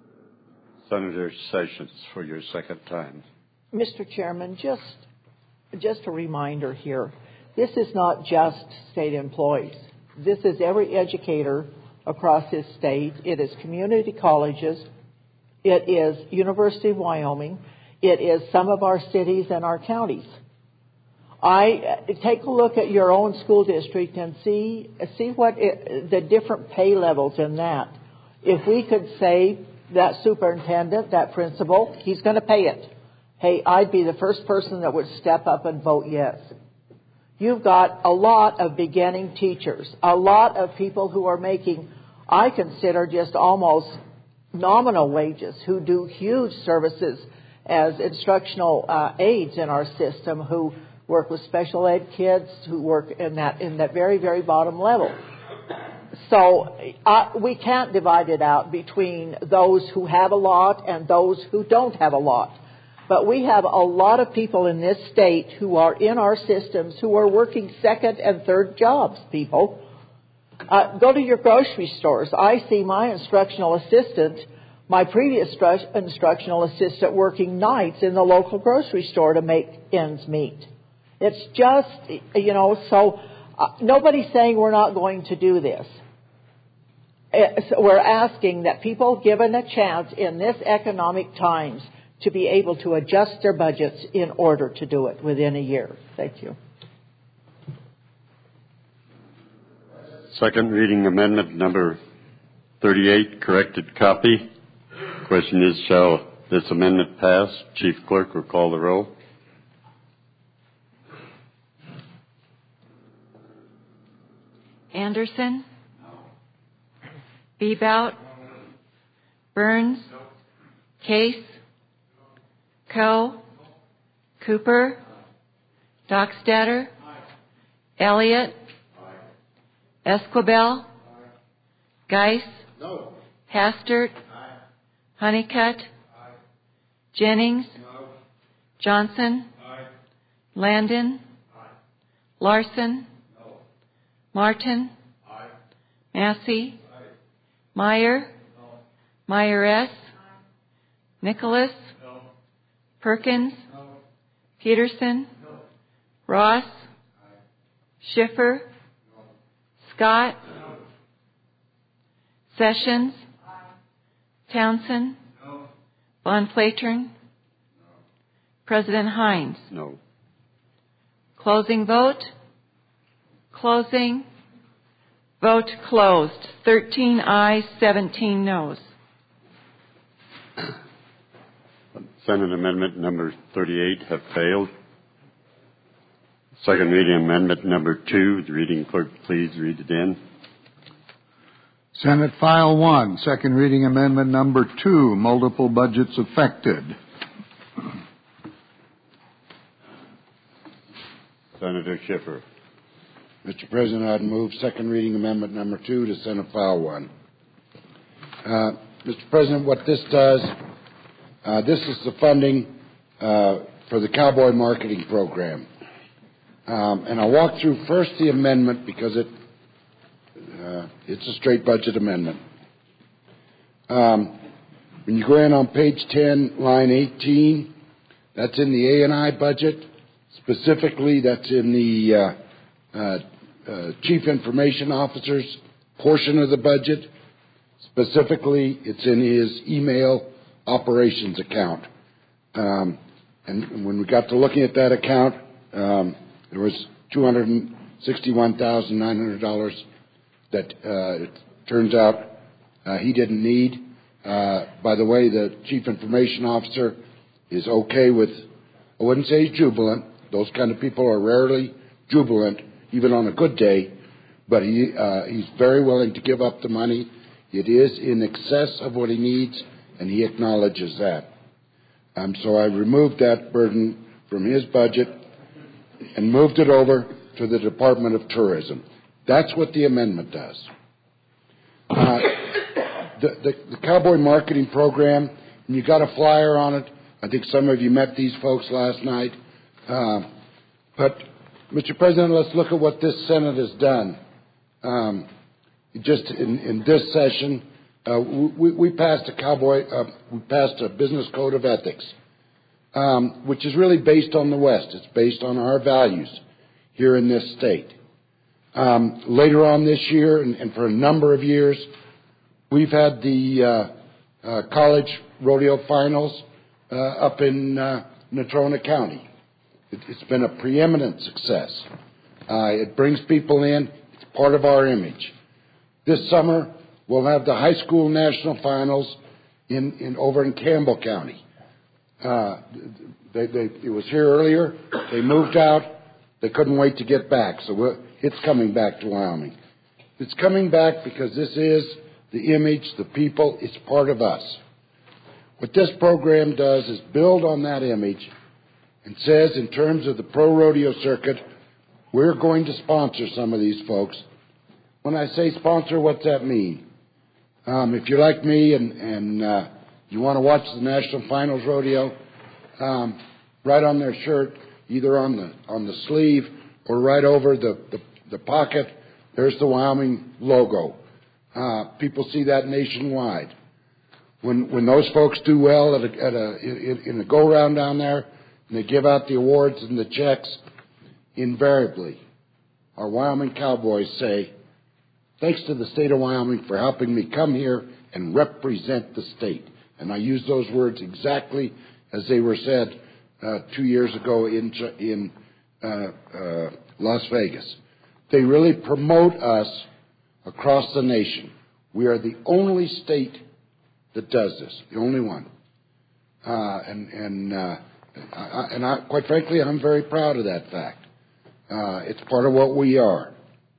Senator Sessions, for your second time. Mister Chairman, just just a reminder here. This is not just state employees. This is every educator across this state. It is community colleges. It is University of Wyoming. It is some of our cities and our counties. I take a look at your own school district and see see what it, the different pay levels in that. If we could say that superintendent, that principal, he's going to pay it. Hey, I'd be the first person that would step up and vote yes. You've got a lot of beginning teachers, a lot of people who are making, I consider, just almost nominal wages, who do huge services as instructional uh, aides in our system, who work with special ed kids, who work in that in that very, very bottom level. So uh, we can't divide it out between those who have a lot and those who don't have a lot. But we have a lot of people in this state who are in our systems who are working second and third jobs, people. Uh, go to your grocery stores. I see my instructional assistant, my previous stru- instructional assistant working nights in the local grocery store to make ends meet. It's just, you know, so uh, nobody's saying we're not going to do this. It's, we're asking that people given a chance in this economic times to be able to adjust their budgets in order to do it within a year. Thank you. Second reading amendment number thirty-eight, corrected copy. Question is, shall this amendment pass? Chief Clerk will call the roll. Anderson? Bebout? Burns? Case? Coe? Cooper? Dockstader? Elliott? Esquibel? Geis? No. Hastert? Honeycutt? Jennings? Johnson? Landon? Larson? Martin? Massey? Meyer? Meyer S? Nicholas? Perkins? Peterson? Ross? Schiffer? Scott? Sessions? Townsend? Von Platern? President Hines? No. Closing vote? Closing. Vote closed. thirteen ayes, seventeen noes. Senate Amendment number thirty-eight have failed. Second reading amendment number two. The reading clerk, please read it in. Senate File one, second reading amendment number two, multiple budgets affected. Senator Schiffer. Mister President, I'd move second reading amendment number two to Senate File one. Uh, Mister President, what this does, uh, this is the funding uh, for the Cowboy Marketing Program. Um, and I'll walk through first the amendment because it uh, it's a straight budget amendment. Um, when you go in on page ten, line eighteen, that's in the A and I budget. Specifically, that's in the uh, uh, uh, Chief Information Officer's portion of the budget. Specifically, it's in his email operations account. Um, and when we got to looking at that account, um, there was two hundred sixty-one thousand nine hundred dollars that uh, it turns out uh, he didn't need. Uh, by the way, the Chief Information Officer is okay with, I wouldn't say he's jubilant. Those kind of people are rarely jubilant, even on a good day. But he uh, he's very willing to give up the money. It is in excess of what he needs, and he acknowledges that. Um, so I removed that burden from his budget and moved it over to the Department of Tourism. That's what the amendment does. Uh, the, the, the Cowboy Marketing Program, and you got a flyer on it. I think some of you met these folks last night. Uh, but, Mister President, let's look at what this Senate has done. Um, just in, in this session, uh, we, we passed a cowboy, uh, we passed a business code of ethics. um, which is really based on the West. It's based on our values here in this state. Um, later on this year, and, and for a number of years, we've had the uh, uh, college rodeo finals uh, up in uh, Natrona County. It, it's been a preeminent success. Uh, it brings people in. It's part of our image. This summer, we'll have the high school national finals in, in over in Campbell County. Uh, they, they, it was here earlier. They moved out. They couldn't wait to get back, so we're, it's coming back to Wyoming. It's coming back because this is the image, the people. It's part of us. What this program does is build on that image and says, in terms of the pro rodeo circuit, we're going to sponsor some of these folks. When I say sponsor, what's that mean? Um, if you're like me and, and uh, you want to watch the National Finals Rodeo, um, right on their shirt, either on the on the sleeve or right over the, the, the pocket, there's the Wyoming logo. Uh, people see that nationwide. When when those folks do well at a, at a in, in a go round down there, and they give out the awards and the checks, invariably, our Wyoming Cowboys say, "Thanks to the state of Wyoming for helping me come here and represent the state." And I use those words exactly as they were said uh, two years ago in in uh, uh, Las Vegas. They really promote us across the nation. We are the only state that does this, the only one. Uh, and and uh, I, and I, quite frankly, I'm very proud of that fact. Uh, it's part of what we are.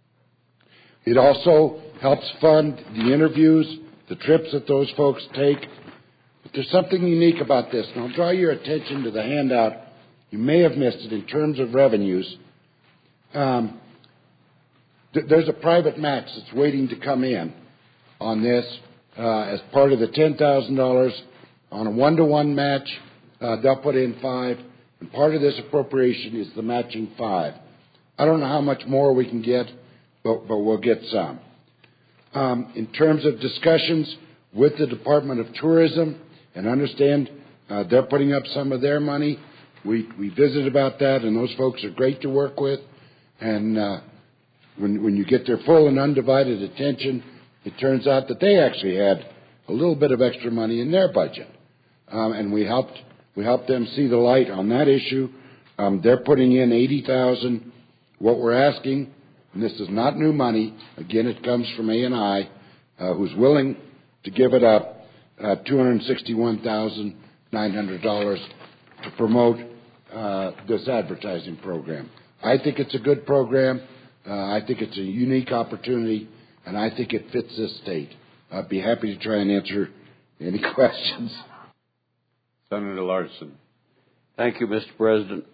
It also helps fund the interviews, the trips that those folks take. But there's something unique about this, and I'll draw your attention to the handout. You may have missed it in terms of revenues. Um, th- there's a private match that's waiting to come in on this uh, as part of the ten thousand dollars on a one-to-one match. Uh, they'll put in five, and part of this appropriation is the matching five. I don't know how much more we can get, but, but we'll get some. Um, in terms of discussions with the Department of Tourism, and understand uh, they're putting up some of their money, we, we visited about that, and those folks are great to work with. And uh, when, when you get their full and undivided attention, it turns out that they actually had a little bit of extra money in their budget. Um, and we helped, we helped them see the light on that issue. Um, they're putting in eighty thousand dollars. What we're asking, and this is not new money, again, it comes from A and I, uh, who's willing to give it up, uh, two hundred sixty-one thousand nine hundred dollars to promote uh, this advertising program. I think it's a good program. Uh, I think it's a unique opportunity, and I think it fits this state. I'd be happy to try and answer any questions. Senator Larson. Thank you, Mister President.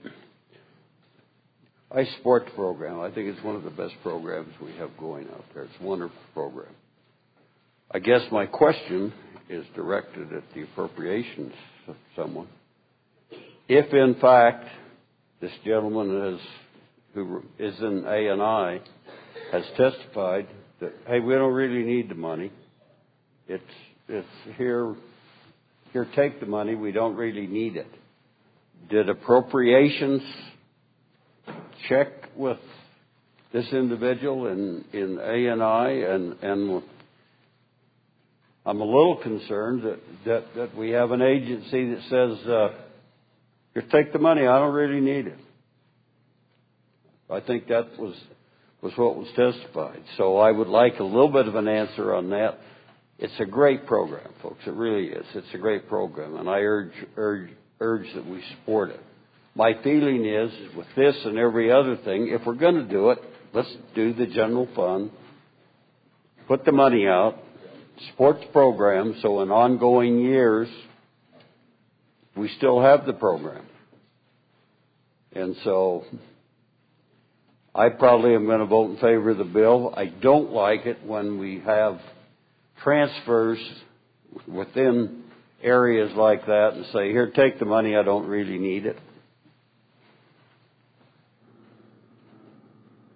I support the program. I think it's one of the best programs we have going out there. It's a wonderful program. I guess my question is directed at the appropriations of someone. If, in fact, this gentleman is, who is in A and I has testified that, hey, we don't really need the money. It's, it's here, here, take the money. We don't really need it. Did appropriations check with this individual in, in A and I, and, and I'm a little concerned that, that, that we have an agency that says, uh, here, take the money, I don't really need it. I think that was, was what was testified. So I would like a little bit of an answer on that. It's a great program, folks. It really is. It's a great program, and I urge, urge, urge that we support it. My feeling is, with this and every other thing, if we're going to do it, let's do the general fund, put the money out, support the program, so in ongoing years, we still have the program. And so, I probably am going to vote in favor of the bill. I don't like it when we have transfers within areas like that and say, here, take the money, I don't really need it.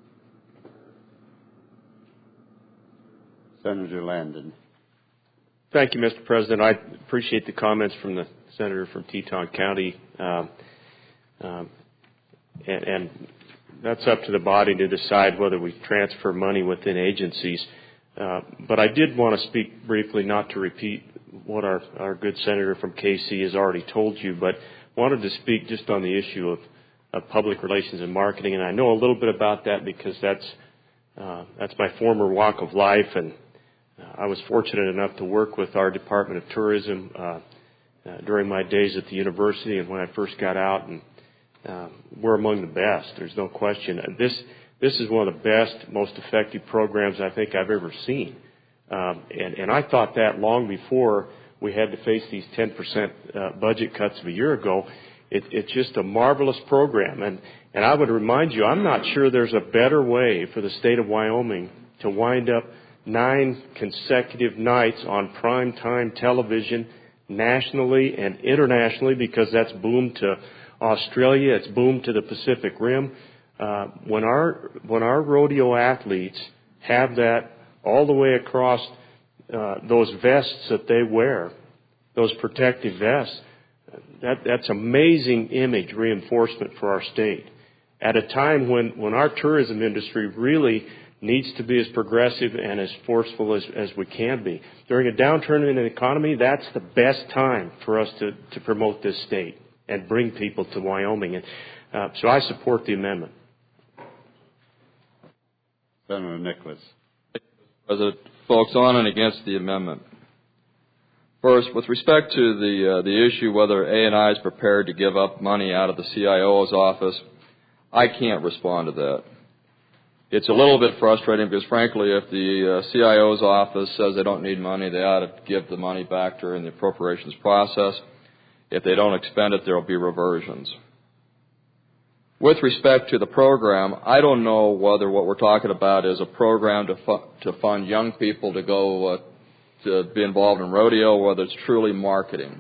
Senator Landon. Thank you, Mister President. I appreciate the comments from the senator from Teton County. Um, um, and, and that's up to the body to decide whether we transfer money within agencies. Uh, but I did want to speak briefly, not to repeat what our, our good senator from K C has already told you, but wanted to speak just on the issue of, of public relations and marketing. And I know a little bit about that because that's uh, that's my former walk of life, and uh, I was fortunate enough to work with our Department of Tourism uh, uh, during my days at the university and when I first got out, and uh, we're among the best. There's no question. This this is one of the best, most effective programs I think I've ever seen. Um, and, and I thought that long before we had to face these ten percent uh, budget cuts of a year ago. It, it's just a marvelous program. And, and I would remind you, I'm not sure there's a better way for the state of Wyoming to wind up nine consecutive nights on primetime television nationally and internationally, because that's boomed to Australia, it's boomed to the Pacific Rim. Uh, when our when our rodeo athletes have that all the way across uh, those vests that they wear, those protective vests, that that's amazing image reinforcement for our state. At a time when, when our tourism industry really needs to be as progressive and as forceful as, as we can be. During a downturn in the economy, that's the best time for us to, to promote this state and bring people to Wyoming. And uh, so I support the amendment. Senator Nicholas. President, folks, on and against the amendment. First, with respect to the uh, the issue whether A and I is prepared to give up money out of the C I O's office, I can't respond to that. It's a little bit frustrating because, frankly, if the uh, C I O's office says they don't need money, they ought to give the money back during the appropriations process. If they don't expend it, there will be reversions. With respect to the program, I don't know whether what we're talking about is a program to, fu- to fund young people to go uh, to be involved in rodeo, or whether it's truly marketing.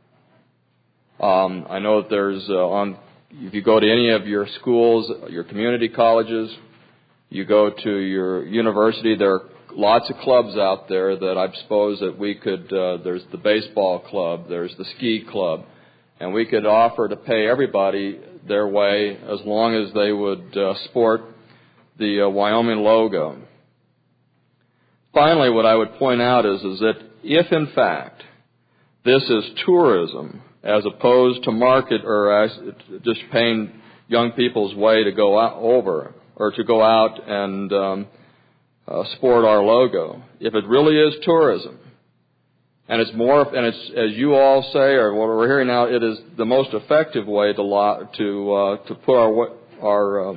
Um, I know that there's uh, on if you go to any of your schools, your community colleges, you go to your university, there are lots of clubs out there that I suppose that we could, uh, there's the baseball club, there's the ski club, and we could offer to pay everybody their way as long as they would uh, sport the uh, Wyoming logo. Finally, what I would point out is, is that if, in fact, this is tourism as opposed to market or as just paying young people's way to go out over or to go out and um, uh, sport our logo, if it really is tourism, and it's more, and it's, as you all say, or what we're hearing now, it is the most effective way to lo- to uh, to put our our uh,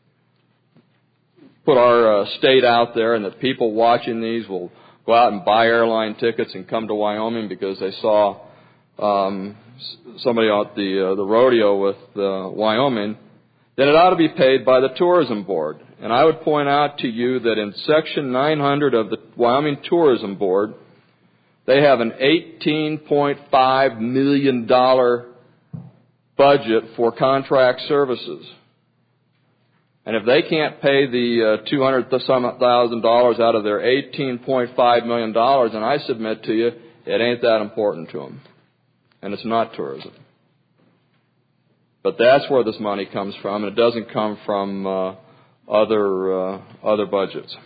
put our uh, state out there, and that people watching these will go out and buy airline tickets and come to Wyoming because they saw um, somebody at the uh, the rodeo with uh, Wyoming. Then it ought to be paid by the tourism board. And I would point out to you that in Section nine hundred of the Wyoming Tourism Board, they have an eighteen point five million dollars budget for contract services. And if they can't pay the uh, two hundred thousand dollars out of their eighteen point five million dollars, then I submit to you, it ain't that important to them. And it's not tourism. But that's where this money comes from, and it doesn't come from uh, other uh, other budgets.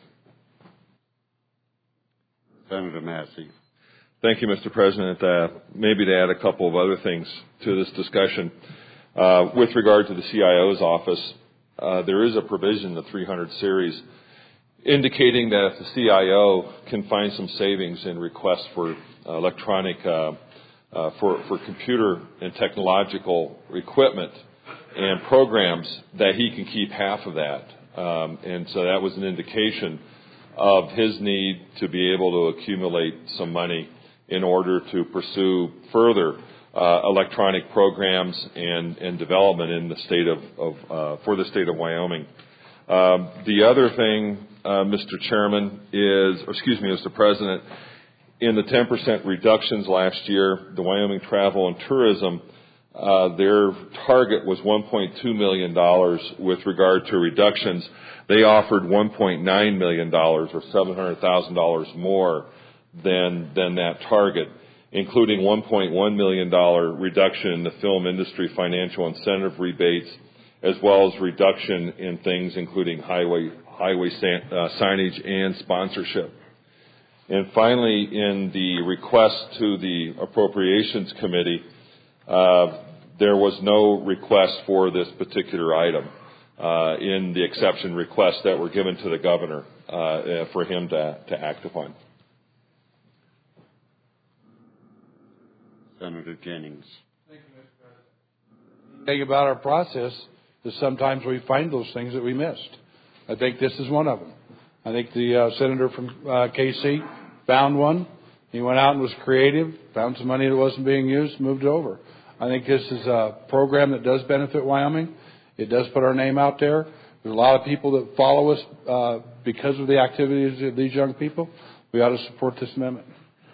Senator Massey. Thank you, Mister President. Uh, maybe to add a couple of other things to this discussion. Uh, with regard to the C I O's office, uh, there is a provision, the three hundred series, indicating that if the C I O can find some savings in requests for uh, electronic, uh, uh, for, for computer and technological equipment and programs, that he can keep half of that. Um, and so that was an indication of his need to be able to accumulate some money in order to pursue further uh, electronic programs and, and development in the state of, of uh, for the state of Wyoming. Um, the other thing, uh, Mister Chairman, is, or excuse me, Mister President, in the ten percent reductions last year, the Wyoming Travel and Tourism, uh, their target was one point two million dollars with regard to reductions. They offered one point nine million dollars, or seven hundred thousand dollars more than than that target, including one point one million dollars reduction in the film industry financial incentive rebates, as well as reduction in things including highway highway uh, signage and sponsorship. And finally, in the request to the Appropriations Committee, uh, there was no request for this particular item uh, in the exception requests that were given to the governor uh, for him to, to act upon. Senator Jennings. Thank you, Mister President. The thing about our process is sometimes we find those things that we missed. I think this is one of them. I think the uh, senator from uh, K C found one. He went out and was creative, found some money that wasn't being used, moved it over. I think this is a program that does benefit Wyoming. It does put our name out there. There's a lot of people that follow us uh, because of the activities of these young people. We ought to support this amendment.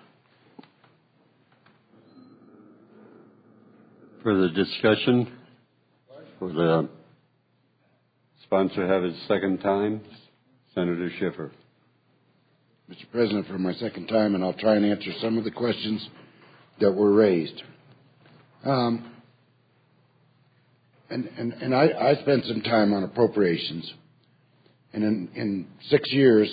Further discussion? For the sponsor have his second time? Senator Schiffer. Mister President, for my second time, and I'll try and answer some of the questions that were raised. Um, and and, and I, I spent some time on appropriations, and in, in six years,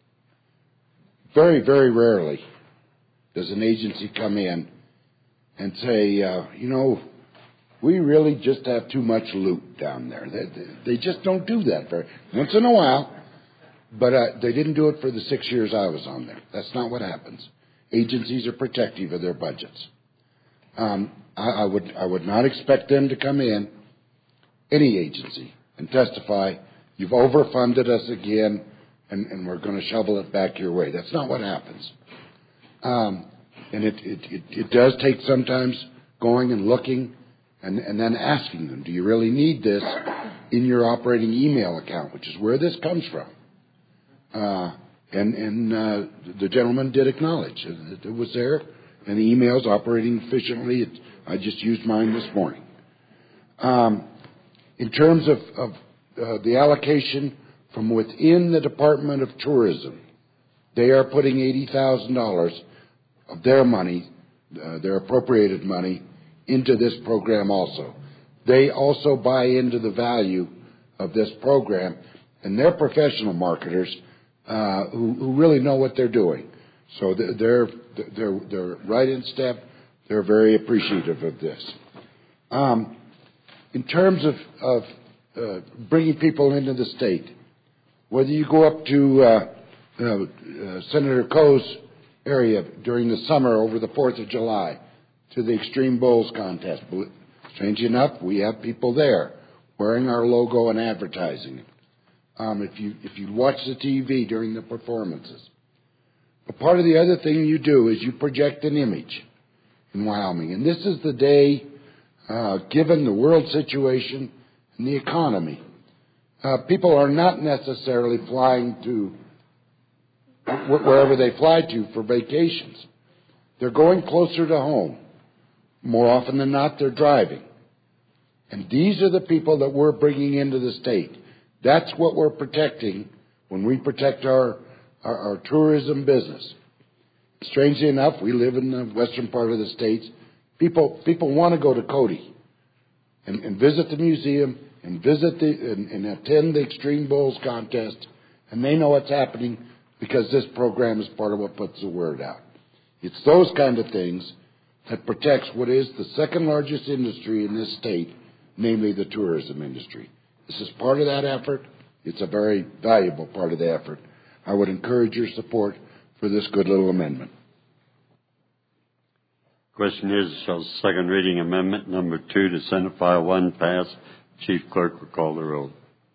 very, very rarely does an agency come in and say, uh, you know, we really just have too much loot down there. They, they just don't do that very once in a while. But uh, they didn't do it for the six years I was on there. That's not what happens. Agencies are protective of their budgets. Um, I, I would I would not expect them to come in, any agency, and testify, you've overfunded us again, and, and we're going to shovel it back your way. That's not what happens. Um, and it, it, it, it does take sometimes going and looking and, and then asking them, do you really need this in your operating email account, which is where this comes from. Uh, and and uh, the gentleman did acknowledge that it was there, and the email's operating efficiently. It, I just used mine this morning. Um, in terms of, of uh, the allocation from within the Department of Tourism, they are putting eighty thousand dollars of their money, uh, their appropriated money, into this program also. They also buy into the value of this program, and they're professional marketers Uh, who, who really know what they're doing. So they're, they're, they're right in step. They're very appreciative of this. Um, in terms of, of uh, bringing people into the state, whether you go up to uh, uh, uh, Senator Coe's area during the summer over the fourth of July to the Extreme Bowls contest, strange enough, we have people there wearing our logo and advertising it. Um, if you if you watch the T V during the performances. But part of the other thing you do is you project an image in Wyoming. And this is the day, uh, given the world situation and the economy, uh, people are not necessarily flying to wherever they fly to for vacations. They're going closer to home. More often than not, they're driving. And these are the people that we're bringing into the state. That's what we're protecting when we protect our, our, our tourism business. Strangely enough, we live in the western part of the states. People people want to go to Cody and, and visit the museum and visit the and, and attend the Extreme Bowls contest, and they know what's happening because this program is part of what puts the word out. It's those kind of things that protects what is the second largest industry in this state, namely the tourism industry. This is part of that effort. It's a very valuable part of the effort. I would encourage your support for this good little amendment. Question is, shall second reading amendment number two to Senate File one pass? Chief Clerk will call the roll.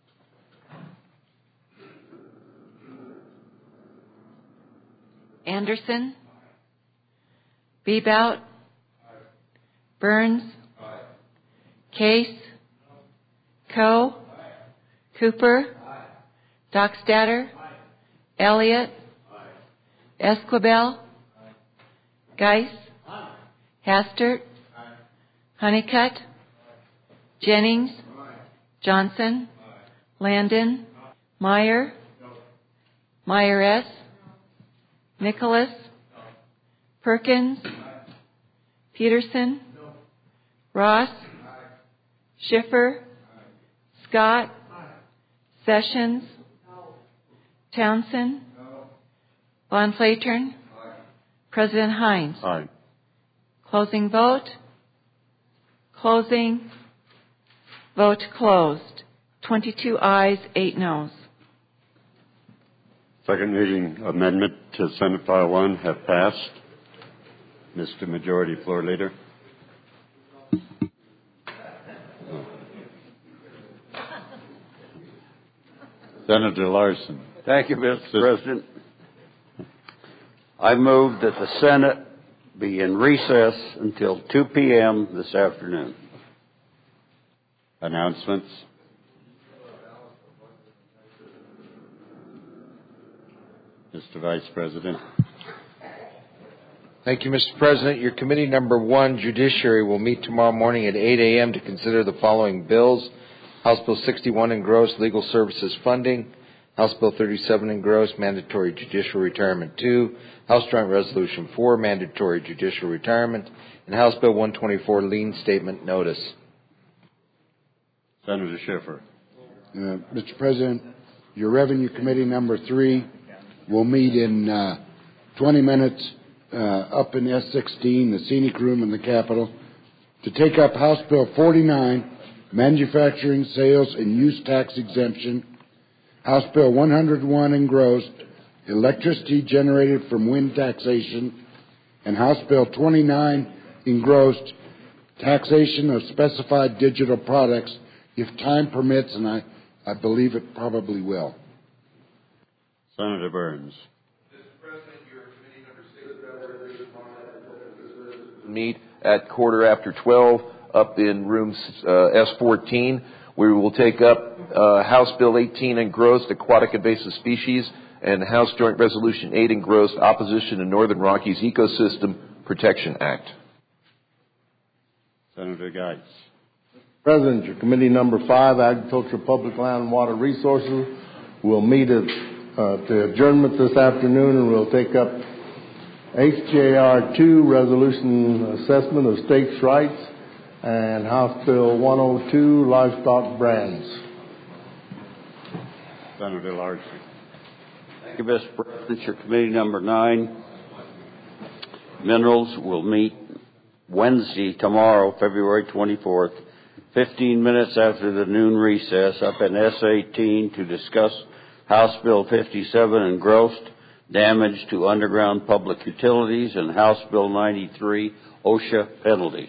Anderson? Bebout? Burns? Case? Coe? Cooper? Dockstader? Elliott? Esquivel? Geis? Hastert? Honeycutt? Jennings? Johnson? Landon? Meyer? Meyer S? Nicholas? Perkins? Peterson? Ross? Schiffer? Scott? Sessions? Townsend? Von Flatern? President Hines? Aye. Closing vote. Closing. Vote closed. twenty-two ayes, eight noes. Second reading amendment to Senate File one have passed. Mister Majority Floor Leader. Senator Larson. Thank you, Mister President. I move that the Senate be in recess until two p.m. this afternoon. Announcements. Mister Vice President. Thank you, Mister President. Your committee number one, Judiciary, will meet tomorrow morning at eight a.m. to consider the following bills. House Bill sixty-one engrossed, legal services funding. House Bill thirty-seven engrossed, mandatory judicial retirement two. House Joint Resolution four, mandatory judicial retirement. And House Bill one twenty-four, lien statement notice. Senator Schiffer. Uh, Mister President, your Revenue Committee number three will meet in uh, twenty minutes uh, up in S sixteen, the scenic room in the Capitol, to take up House Bill forty-nine, manufacturing, sales, and use tax exemption. House Bill one hundred one engrossed, electricity generated from wind taxation. And House Bill twenty-nine engrossed, taxation of specified digital products, if time permits, and I, I believe it probably will. Senator Burns. Meet at quarter after twelve up in room uh, S fourteen. We will take up uh, House Bill eighteen engrossed, aquatic invasive species, and House Joint Resolution eight engrossed, opposition to Northern Rockies Ecosystem Protection Act. Senator Geitz. President, your committee number five, Agriculture, Public Land, and Water Resources, will meet at uh, the adjournment this afternoon, and we'll take up H J R two, Resolution Assessment of Stakes Rights, and House Bill one oh two, Livestock Brands. Senator Larson. Thank you, Mister President. Your committee number nine, Minerals, will meet Wednesday, tomorrow, February twenty-fourth, fifteen minutes after the noon recess, up in S eighteen to discuss House Bill fifty-seven engrossed, damage to underground public utilities, and House Bill ninety-three, OSHA penalties.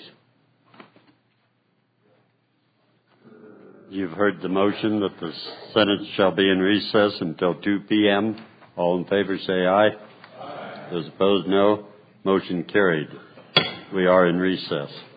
You've heard the motion that the Senate shall be in recess until two p.m. All in favor say aye. Aye. Those opposed, no. Motion carried. We are in recess.